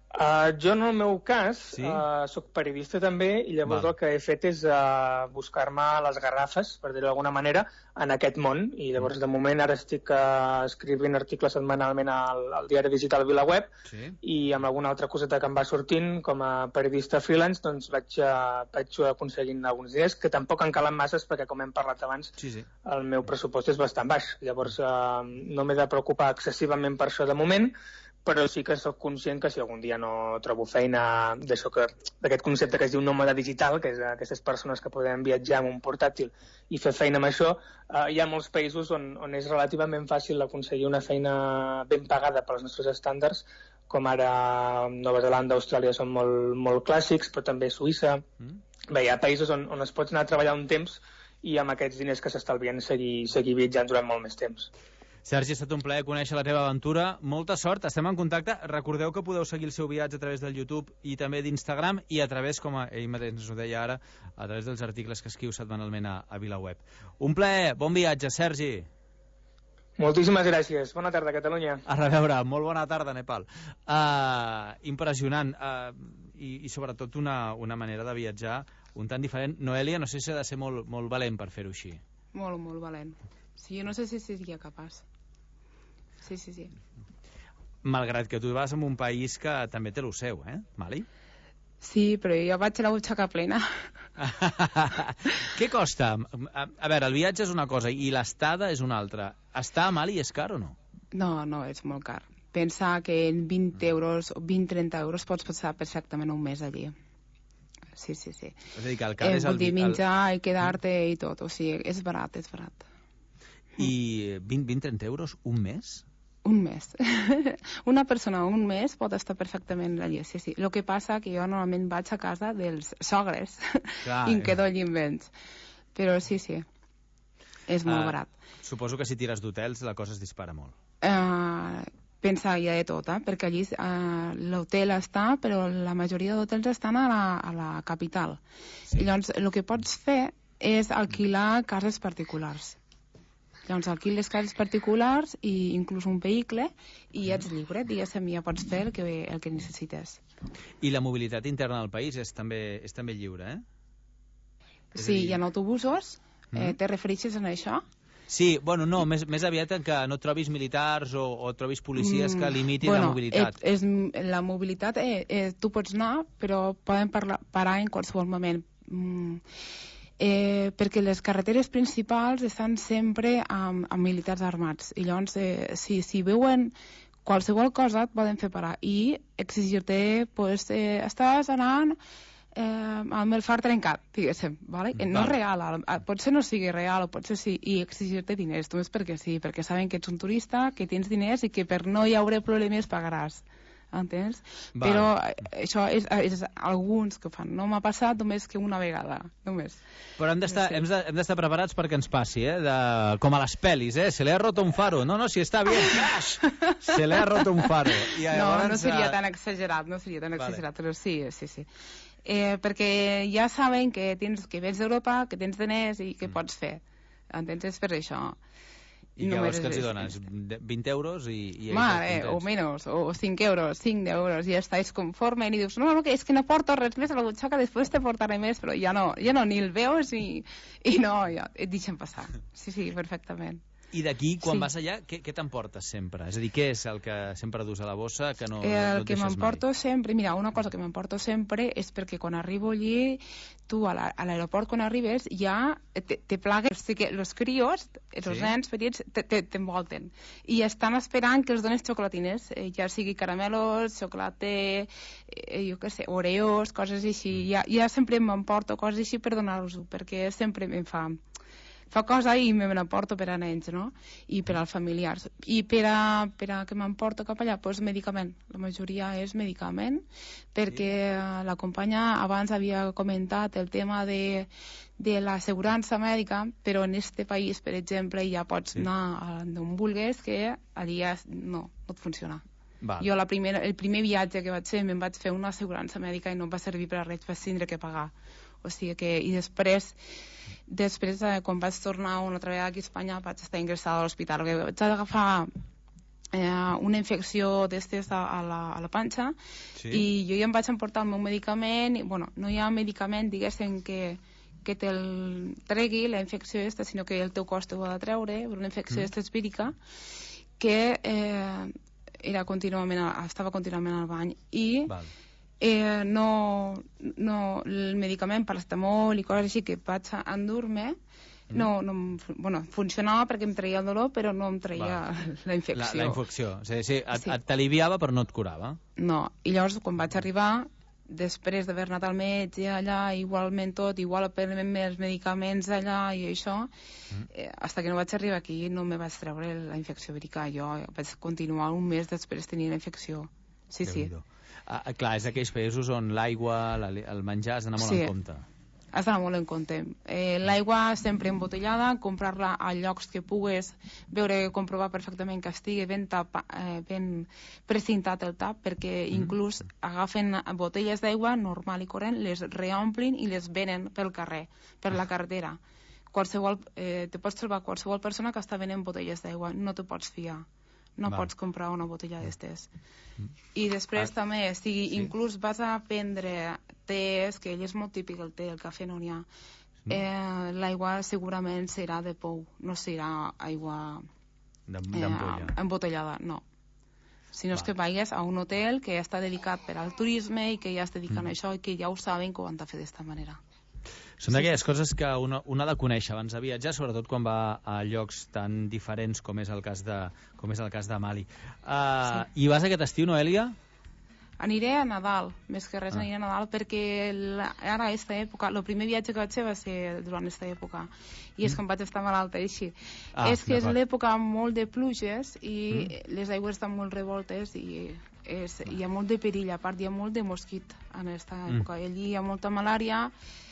Jo, en el meu cas, soc periodista també, i llavors el que he fet és buscar-me les garrafes, per dir-ho d'alguna manera, en aquest món. I llavors, de moment, ara estic escrivint articles setmanalment al diari digital VilaWeb, i amb alguna altra coseta que em va sortint, com a periodista freelance, doncs vaig aconseguint alguns diners, que tampoc en calen masses, perquè, com hem parlat abans, el meu pressupost és bastant baix. Llavors, no m'he de preocupar excessivament per això de moment, però sí que sóc conscient que si algun dia no trobo feina d'aquest concepte que es diu nòmada digital, que és aquestes persones que poden viatjar amb un portàtil i fer feina amb això, hi ha molts països on és relativament fàcil aconseguir una feina ben pagada pels nostres estàndards, com ara Nova Zelanda, Austràlia són molt clàssics, però també Suïssa. Bé, hi ha països on es pot anar a treballar un temps i amb aquests diners que s'estalvien seguir viatjant durant molt més temps. Sergi, ha estat un plaer conèixer la teva aventura. Molta sort, estem en contacte. Recordeu que podeu seguir el seu viatge a través del YouTube i també d'Instagram i a través, com ell mateix ens ho deia ara, a través dels articles que escriu setmanalment a VilaWeb. Un plaer, bon viatge, Sergi. Moltíssimes gràcies. Bona tarda, Catalunya. A reveure, molt bona tarda, Nepal. Impressionant. I sobretot una manera de viatjar un tant diferent. Noelia, no sé si ha de ser molt valent per fer-ho així. Molt, molt valent. Sí, jo no sé si seria capaç. Sí. Malgrat que tu vas en un país que també té lo seu, Mali? Sí, però jo vaig a la butxaca plena. Què costa? A veure, el viatge és una cosa i l'estada és una altra. Estar a Mali és car o no? No, és molt car. Pensa que en 20 euros o 20-30 euros pots passar perfectament un mes allí. Sí. És a dir, que el car és el... Vull dir, menjar i quedar-te i tot. O sigui, és barat. I 20-30 euros un mes? Un mes. Una persona un mes pot estar perfectament allà, sí. El que passa que jo normalment vaig a casa dels sogres i em quedo allà amb ells. Però sí, és molt barat. Suposo que si tires d'hotels la cosa es dispara molt. Pensa hi ha de tot, perquè allí l'hotel està, però la majoria d'hotels estan a la capital. I llavors el que pots fer és alquilar cases particulars. Llavors alquiles cases particulars i inclús un vehicle i ets lliure, diguéssim, ja pots fer el que necessites. I la mobilitat interna del país és també lliure, Sí, hi ha autobusos. Te refereixes a això? Sí, bueno, no, més aviat en que no trobis militars o trobis policies que limitin la mobilitat. La mobilitat, tu pots anar, però poden parar en qualsevol moment. Perquè les carreteres principals estan sempre amb militars armats i llavors si veuen qualsevol cosa et poden fer parar i exigir-te estàs anant amb el far trencat, diguéssim, vale? No és real, potser no sigui real o potser sí, i exigir-te diners, només perquè sí, perquè saben que ets un turista, que tens diners i que per no hi haurà problemes pagaràs. Entens? Però això és alguns que fan. No m'ha passat només que una vegada, només. Però hem d'estar preparats perquè ens passi, com a les pel·lis, se le ha roto un faro. No, si està bé, se le ha roto un faro. No seria tan exagerat, però sí. Perquè ja saben que vens d'Europa, que tens diners i que pots fer. Entens? És per això. I llavors que els hi dones? 20 euros i o menys, o 5 euros, 10 euros, i ja estàs conforme i dius, no, és que no porto res més a la butxaca, després te portaré més, però ja no ni el veus i no, ja et deixen passar. Sí, perfectament. I d'aquí, quan vas allà, què t'emportes sempre? És a dir, què és el que sempre dus a la bossa que no et deixes mai? El que m'emporto sempre, mira, una cosa que m'emporto sempre és perquè quan arribo allí, tu a l'aeroport quan arribes ja te plaguen, els crios, els nens petits, t'envolten i estan esperant que els dones xocolatines, ja sigui caramelos, xocolate, jo què sé, oreos, coses així. Ja sempre m'emporto coses així per donar-los-ho, perquè sempre em fa cosa i me n'emporto per a nens, no? I per als familiars. I per a que m'emporto cap allà, doncs medicament. La majoria és medicament, perquè la companya abans havia comentat el tema de l'assegurança mèdica, però en este país, per exemple, ja pots anar on vulguis, que allà no et funciona. Jo el primer viatge que vaig fer me'n vaig fer una assegurança mèdica i no em va servir per a res, vaig tindre que pagar. O sigui que, i després quan vaig tornar una altra vegada aquí a Espanya vaig estar ingressada a l'hospital, perquè vaig agafar una infecció d'estes a la panxa, i jo ja em vaig emportar el meu medicament, i, bueno, no hi ha medicament, diguéssim, que te'l tregui la infecció esta, sinó que el teu cos t'ho ha de treure, una infecció esta espírica, que estava contínuament al bany, i el medicament, paracetamol i coses així que vaig a endur-me, funcionava perquè em traia el dolor, però no em traia la infecció. La infecció, t'aliviava però no et curava. No, i llavors quan vaig arribar, després d'haver anat al metge allà, igualment tot, igual prenent els medicaments allà i això, fins que no vaig arribar aquí no me vaig treure la infecció vírica. Jo vaig continuar un mes després tenir la infecció. Sí. Clar, és d'aquells països on l'aigua, el menjar has d'anar molt en compte. Has d'anar molt en compte. L'aigua sempre embotellada, comprar-la a llocs que pugues comprovar perfectament que estigui ben precintat el tap, perquè inclús agafen botelles d'aigua normal i corrent, les reomplin i les venen pel carrer, per la carretera. Te pots trobar qualsevol persona que està venent botelles d'aigua, no te pots fiar. No pots comprar una botella d'estes. I després també, inclús vas a prendre tés, que ell és molt típic el té, el cafè no n'hi ha. L'aigua segurament serà de pou, no serà aigua embotellada, no. Si no és que vagis a un hotel que ja està dedicat per al turisme i que ja es dediquen a això i que ja ho saben que ho han de fer d'esta manera. Són d'aquelles coses que un ha de conèixer abans de viatjar, sobretot quan va a llocs tan diferents com és el cas de Mali. I vas aquest estiu, Noèlia? Aniré a Nadal, més que res aniré a Nadal, perquè ara aquesta època, el primer viatge que vaig fer va ser durant aquesta època, i és que em vaig estar malalta així. És que és l'època molt de pluges i les aigües estan molt revoltes i hi ha molt de perill, a part hi ha molt de mosquit en aquesta època. Allí hi ha molta malària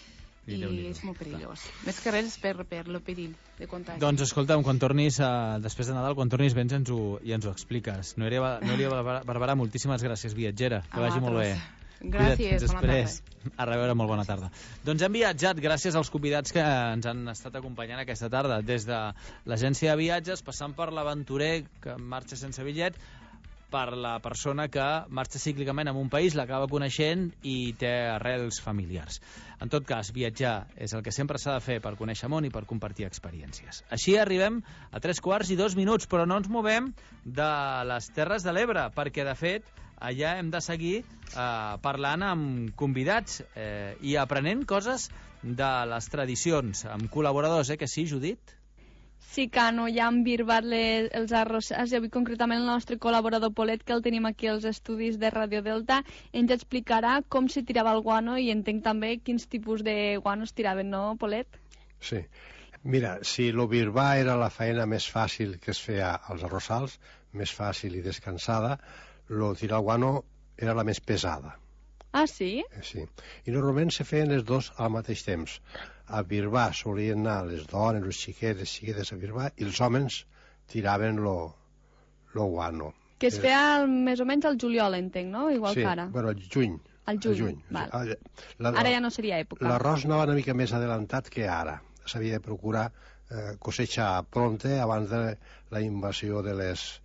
i és molt perillós. Més que res és per el perill de contagi. Doncs escolta'm, quan tornis, després de Nadal, quan tornis vens i ens ho expliques. Noelia Barberà, moltíssimes gràcies, viatgera. Que vagi molt bé. Gràcies, bona tarda. A reveure, molt bona tarda. Doncs hem viatjat gràcies als convidats que ens han estat acompanyant aquesta tarda, des de l'agència de viatges, passant per l'aventurer que marxa sense bitllet, per la persona que marxa cíclicament en un país, l'acaba coneixent i té arrels familiars. En tot cas, viatjar és el que sempre s'ha de fer per conèixer món i per compartir experiències. Així arribem a 3:02, però no ens movem de les Terres de l'Ebre, perquè, de fet, allà hem de seguir parlant amb convidats i aprenent coses de les tradicions, amb col·laboradors, que sí, Judit? Sí, Cano, ja han birbat els arrossars i avui concretament el nostre col·laborador Polet, que el tenim aquí als estudis de Radio Delta, ens explicarà com se tirava el guano i entenc també quins tipus de guanos tiraven, no, Polet? Sí. Mira, si el birbar era la feina més fàcil que es feia als arrossals, més fàcil i descansada, el tirar el guano era la més pesada. Ah, sí? Sí. I normalment se feien els dos al mateix temps. A birbar solien anar les dones, les xiquetes a birbar, i els homes tiraven lo guano. Que es feia més o menys al juliol, entenc, no? Igual que ara. Sí, bueno, al juny. Al juny, val. Ara ja no seria època. L'arròs anava una mica més adelantat que ara. S'havia de procurar cosecha pronta abans de la invasió dels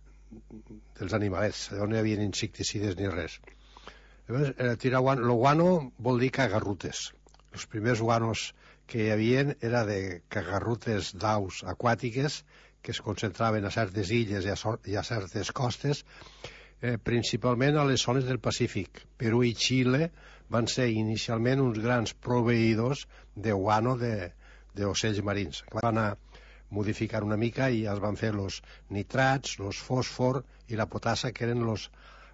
animalets, on no hi havia insecticides ni res. Llavors, tirar guano, lo guano vol dir cagarrutes. Els primers guanos que hi havia era de cagarrutes d'aus aquàtiques que es concentraven a certes illes i a certes costes, principalment a les zones del Pacífic. Perú i Xile van ser inicialment uns grans proveïdors de guano d'ocells marins. Van anar modificant una mica i es van fer els nitrats, els fòsfor i la potassa, que eren els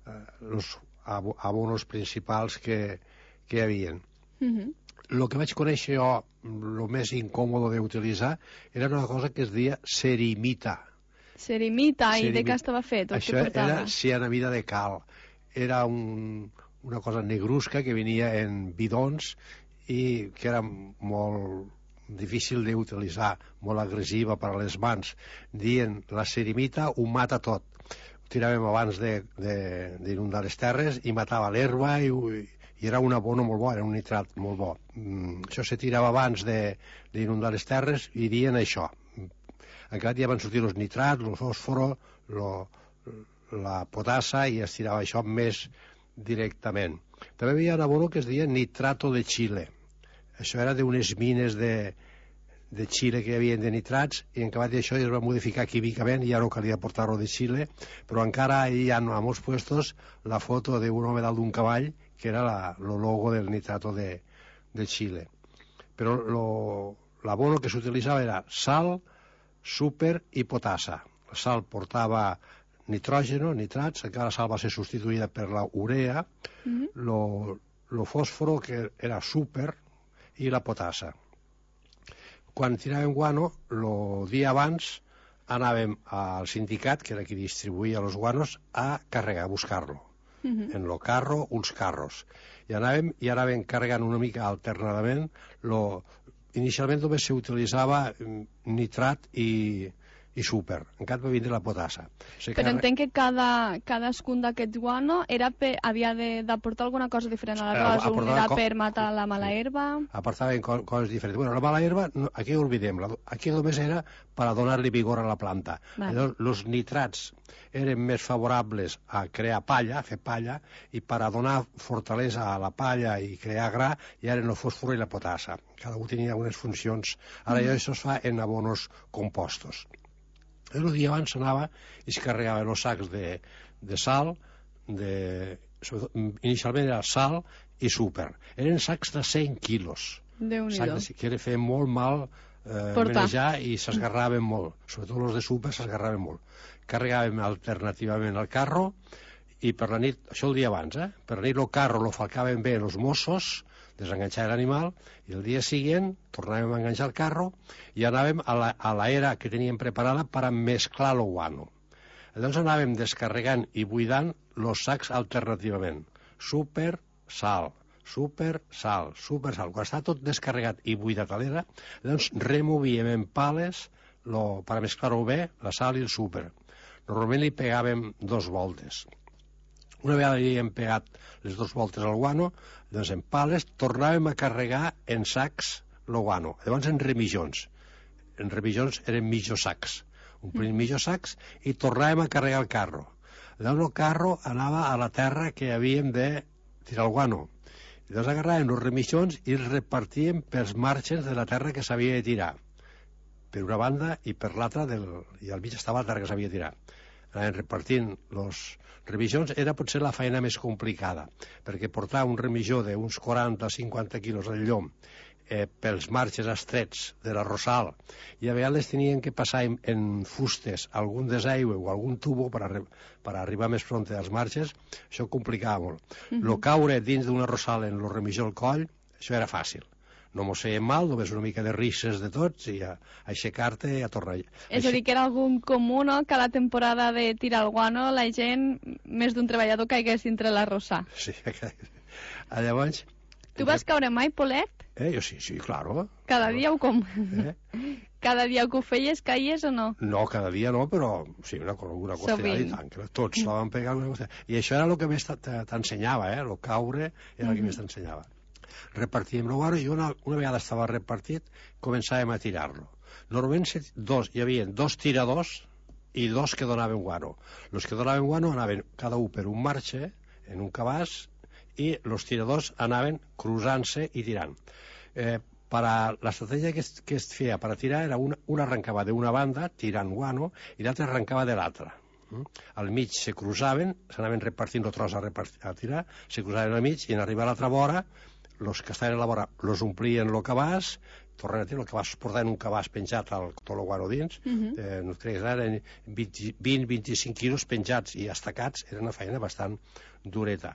abonos principals que hi havia. El que vaig conèixer jo, el més incòmode d'utilitzar, era una cosa que es deia cerimita. Cerimita? I de què estava fet? Això era cianamida de cal. Era una cosa negrusca que venia en bidons i que era molt difícil d'utilitzar, molt agressiva per a les mans. Dient, la cerimita ho mata tot. Ho tiràvem abans d'inundar les terres i matava l'herba i era un abono molt bo, era un nitrat molt bo. Això se tirava abans d'inundar les terres i dient això. Encara ja van sortir els nitrats, el fòsforo, la potassa i es tirava això més directament. També hi havia un abono que es deia nitrato de Xile. Això era d'unes mines de Xile que hi havia de nitrats, i en acabat d'això es va modificar químicament i ja no calia portar-lo de Xile, però encara hi ha a molts puestos la foto d'un home dalt d'un cavall que era el logo del nitrato de Xile. Però l'abono que s'utilitzava era sal, súper i potassa. La sal portava nitrógeno, nitrats, encara la sal va ser substituïda per la urea, lo fòsforo, que era súper, i la potassa. Quan tiràvem guano, el dia abans anàvem al sindicat, que era qui distribuïa els guanos, a carregar, a buscar-lo. En lo carro, uns carros. I anàvem carregant una mica alternadament. Inicialment només s'utilitzava nitrat i súper. Encara va vindre la potassa. Però entenc que cadascun d'aquests guano havia d'aportar alguna cosa diferent a l'arròs. Un era per matar la mala herba. Aportaven coses diferents. Bueno, la mala herba, aquí ho oblidem. Aquí només era per donar-li vigor a la planta. Els nitrats eren més favorables a crear palla, a fer palla, i per a donar fortalesa a la palla i crear gra, ja eren el fòsfor i la potassa. Cada un tenia unes funcions. Ara això es fa en abonos compostos. El dia abans s'anava i es carregaven els sacs de sal, inicialment era sal i súper. Eren sacs de 100 quilos. Déu-n'hi-do. Que era fer molt mal manejar i s'esgarraven molt. Sobretot els de súper s'esgarraven molt. Carregàvem alternativament el carro i per la nit, això el dia abans, per la nit el carro lo falcaven bé els Mossos, desenganxar l'animal, i el dia següent tornàvem a enganxar el carro i anàvem a la era que teníem preparada per a mesclar el guano. Llavors anàvem descarregant i buidant els sacs alternativament. Súper, sal, súper, sal, súper, sal. Quan està tot descarregat i buidat a l'era, llavors removíem en pales per a mesclar-ho bé, la sal i el súper. Normalment li pegàvem 2 voltes. Una vegada li hem pegat les 2 voltes al guano, doncs en pales tornàvem a carregar en sacs el guano. Llavors en remitjons. En remitjons eren mitjos sacs. Omplint mitjos sacs i tornàvem a carregar el carro. Llavors el carro anava a la terra que havíem de tirar el guano. Llavors agarràvem els remitjons i els repartíem pels marges de la terra que s'havia de tirar. Per una banda i per l'altra, i al mig estava la terra que s'havia de tirar. Anàvem repartint els remitjons. Era potser la feina més complicada, perquè portar un remitjó d'uns 40 o 50 quilos al llom pels marges estrets de l'arrossal, i a vegades tenien que passar en fustes algun desaigüe o algun tubo per arribar més pront als marges. Això complicava molt. Lo caure dins d'un arrossal en el remitjó al coll, això era fàcil. No mos feien mal, només una mica de risses de tots i a aixecar-te i a tornar. És a dir, que era algun comú, no?, que a la temporada de tirar el guano la gent, més d'un treballador, caigués dintre l'arrossar. Sí, llavors... Tu vas caure mai, Polet? Jo sí, claro. Cada dia o com? Cada dia que ho feies caigues o no? No, cada dia no, però sí, una costellada i tant, que tots la van pegar una costellada. I això era el que més t'ensenyava, el caure era el que més t'ensenyava. Repartíem el guano i una vegada estava repartit començàvem a tirar-lo. Normalment hi havia 2 tiradors i 2 que donaven guano. Els que donaven guano anaven cada un per un marge en un cabàs i els tiradors anaven cruzant-se i tirant. L'estratègia que es feia per a tirar era una arrencava d'una banda tirant guano i l'altra arrencava de l'altra. Al mig se cruzaven, s'anaven repartint el tros a tirar, se cruzaven al mig i en arribar a l'altra vora els que estaven a la vora els omplien el cabàs, tornen a tirar el cabàs, portaven un cabàs penjat al tot el guano dins, no et creguis, eren 20-25 quilos penjats i estacats, era una feina bastant dureta.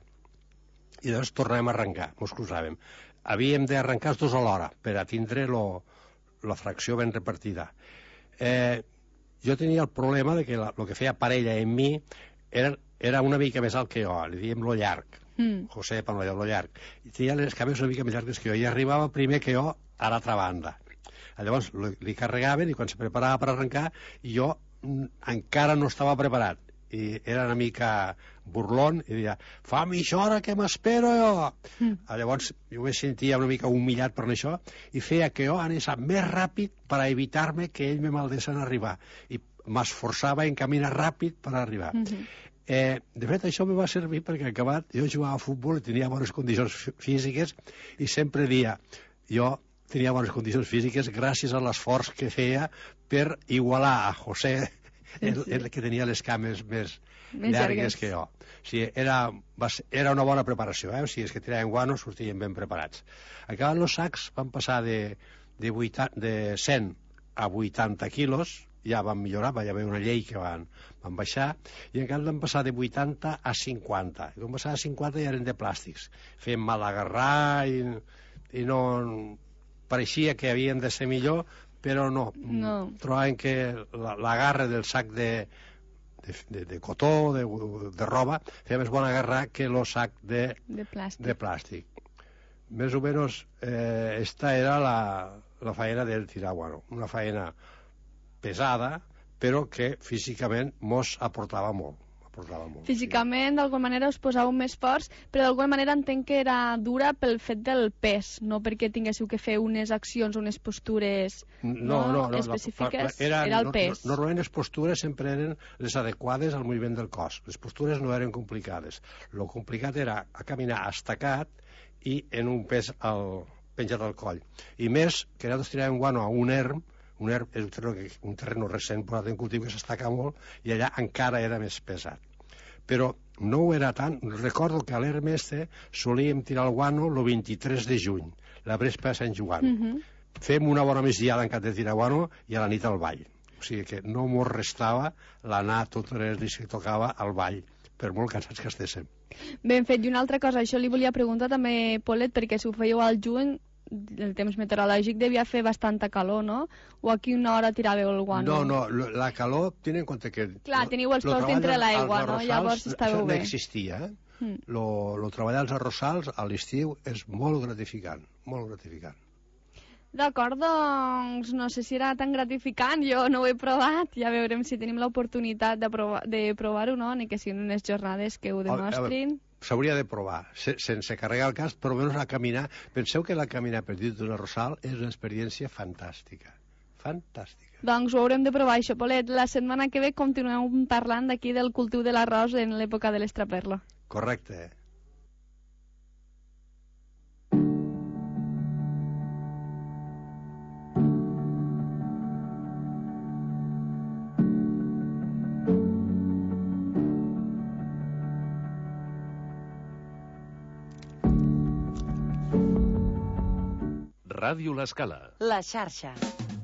I llavors tornàvem a arrencar, ens cruzàvem. Havíem d'arrencar els 2 a l'hora per a tindre la fracció ben repartida. Jo tenia el problema de que el que feia parella en mi era una mica més alt que jo, li diem lo llarg. José Panolla, lo llarg. I tenia les cames una mica més llargues que jo, i arribava primer que jo a l'altra banda. Llavors li carregaven i quan se preparava per arrencar jo encara no estava preparat. I era una mica burlón i deia, fa mitja hora que m'espero jo. Llavors jo me sentia una mica humillat per això i feia que jo anés més ràpid per a evitar-me que ell me maldés en arribar. I m'esforçava en caminar ràpid per arribar. De fet, això me va servir perquè acabat jo jugava a futbol i tenia bones condicions físiques i sempre dia jo tenia bones condicions físiques gràcies a l'esforç que feia per igualar a José, el que tenia les cames més llargues que jo. O sigui, era una bona preparació, o sigui, és que tiraven guano, sortien ben preparats. Acabant els sacs van passar de 100 a 80 quilos, ja van millorar, va haver una llei que van baixar, i encara van passar de 80 a 50. I quan passava a 50 ja eren de plàstics. Feien mal agarrar i no... Pareixia que havien de ser millor, però no. Trobaven que l'agarre del sac de cotó, de roba, feia més bona agarrar que el sac de plàstic. Més o menys, esta era la faena del tirar guano. Una faena pesada, però que físicament mos aportava molt. Físicament, d'alguna manera, us posàveu més forts, però d'alguna manera entenc que era dura pel fet del pes, no perquè tinguéssiu que fer unes accions, unes postures específiques, era el pes. Normalment les postures sempre eren les adequades al moviment del cos. Les postures no eren complicades. El complicat era a caminar estacat i en un pes penjat al coll. I més, que nosaltres tiràvem guano a un erm és un terreno recent posat en cultiu que s'estaca molt i allà encara era més pesat. Però no ho era tant. Recordo que a l'erm solíem tirar el guano el 23 de juny, la vespa de Sant Joan. Fem una bona migdiada en cap de tirar guano i a la nit al ball. O sigui que no mos restava l'anar totes les nits que tocava al ball, per molt cansats que estéssim. Ben fet. I una altra cosa, això li volia preguntar també, Polet, perquè si ho fèieu al juny, el temps meteorològic devia fer bastanta calor, no? O a quina hora tiràveu el guano? No, la calor, ten en compte que... Clar, teniu els peus dintre l'aigua, no? Llavors estàveu bé. Això no existia, El treball als arrossals a l'estiu és molt gratificant, molt gratificant. D'acord, doncs no sé si era tan gratificant, jo no ho he provat, ja veurem si tenim l'oportunitat de provar-ho, no? Ni que siguin unes jornades que ho demostrin. S'hauria de provar, sense carregar el casc, però almenys a caminar. Penseu que la caminar per dins d'un arrossal és una experiència fantàstica. Fantàstica. Doncs ho haurem de provar, això, Polet. La setmana que ve continuem parlant d'aquí del cultiu de l'arròs en l'època de l'estraperlo. Correcte. Ràdio L'Escala. La xarxa.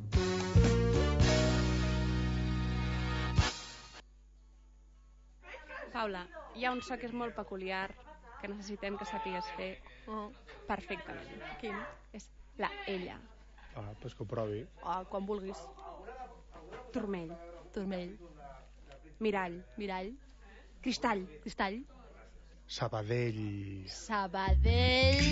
Paula, hi ha un so que és molt peculiar que necessitem que sàpigues fer perfectament. Quin? És la ella. Pues que ho provi. Quan vulguis. Turmell. Turmell. Mirall. Mirall. Cristall. Cristall. Sabadell. Sabadell.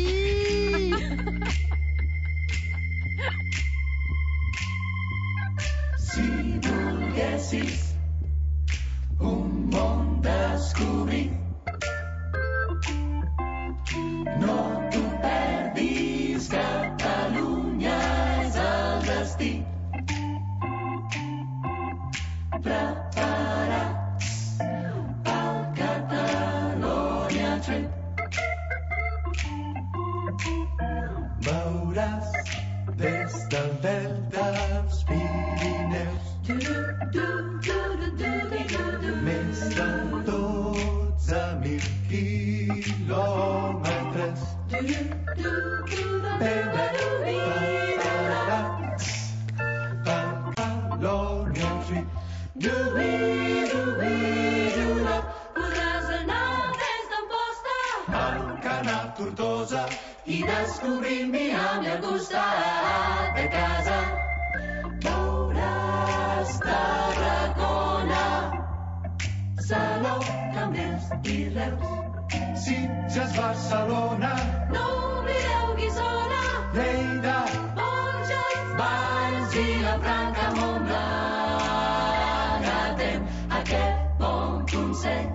Si volguessis un món descobrir, no t'ho perdis, Catalunya és el destí. Preparats al Catalonia Trip. Veuràs des del delta als Pirineus més de 12.000 quilòmetres. Preparats pel Catalonia Trip. Podràs anar des d'Amposta al Canal Tortosa i descobrir Miami al costat de casa. Veuràs Tarragona, Salou, Cambrils i Reus, Sitges, Barcelona, no oblideu Guissona, Lleida, Borges, Valls i la Franca, Montblanc. Atem aquest bon consell.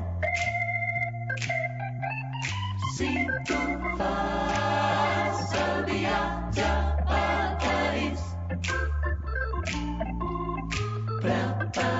Si tu fas el viatge a París, prepara't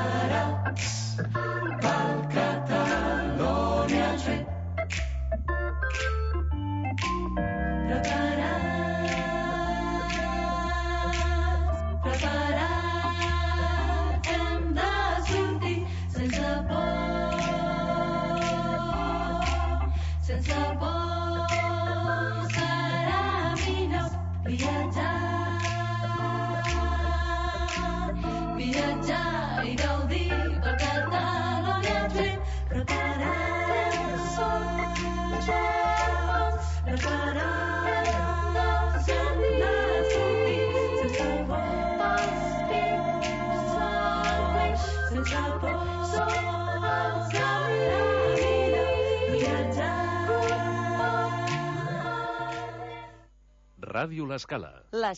Ràdio L'Escala. La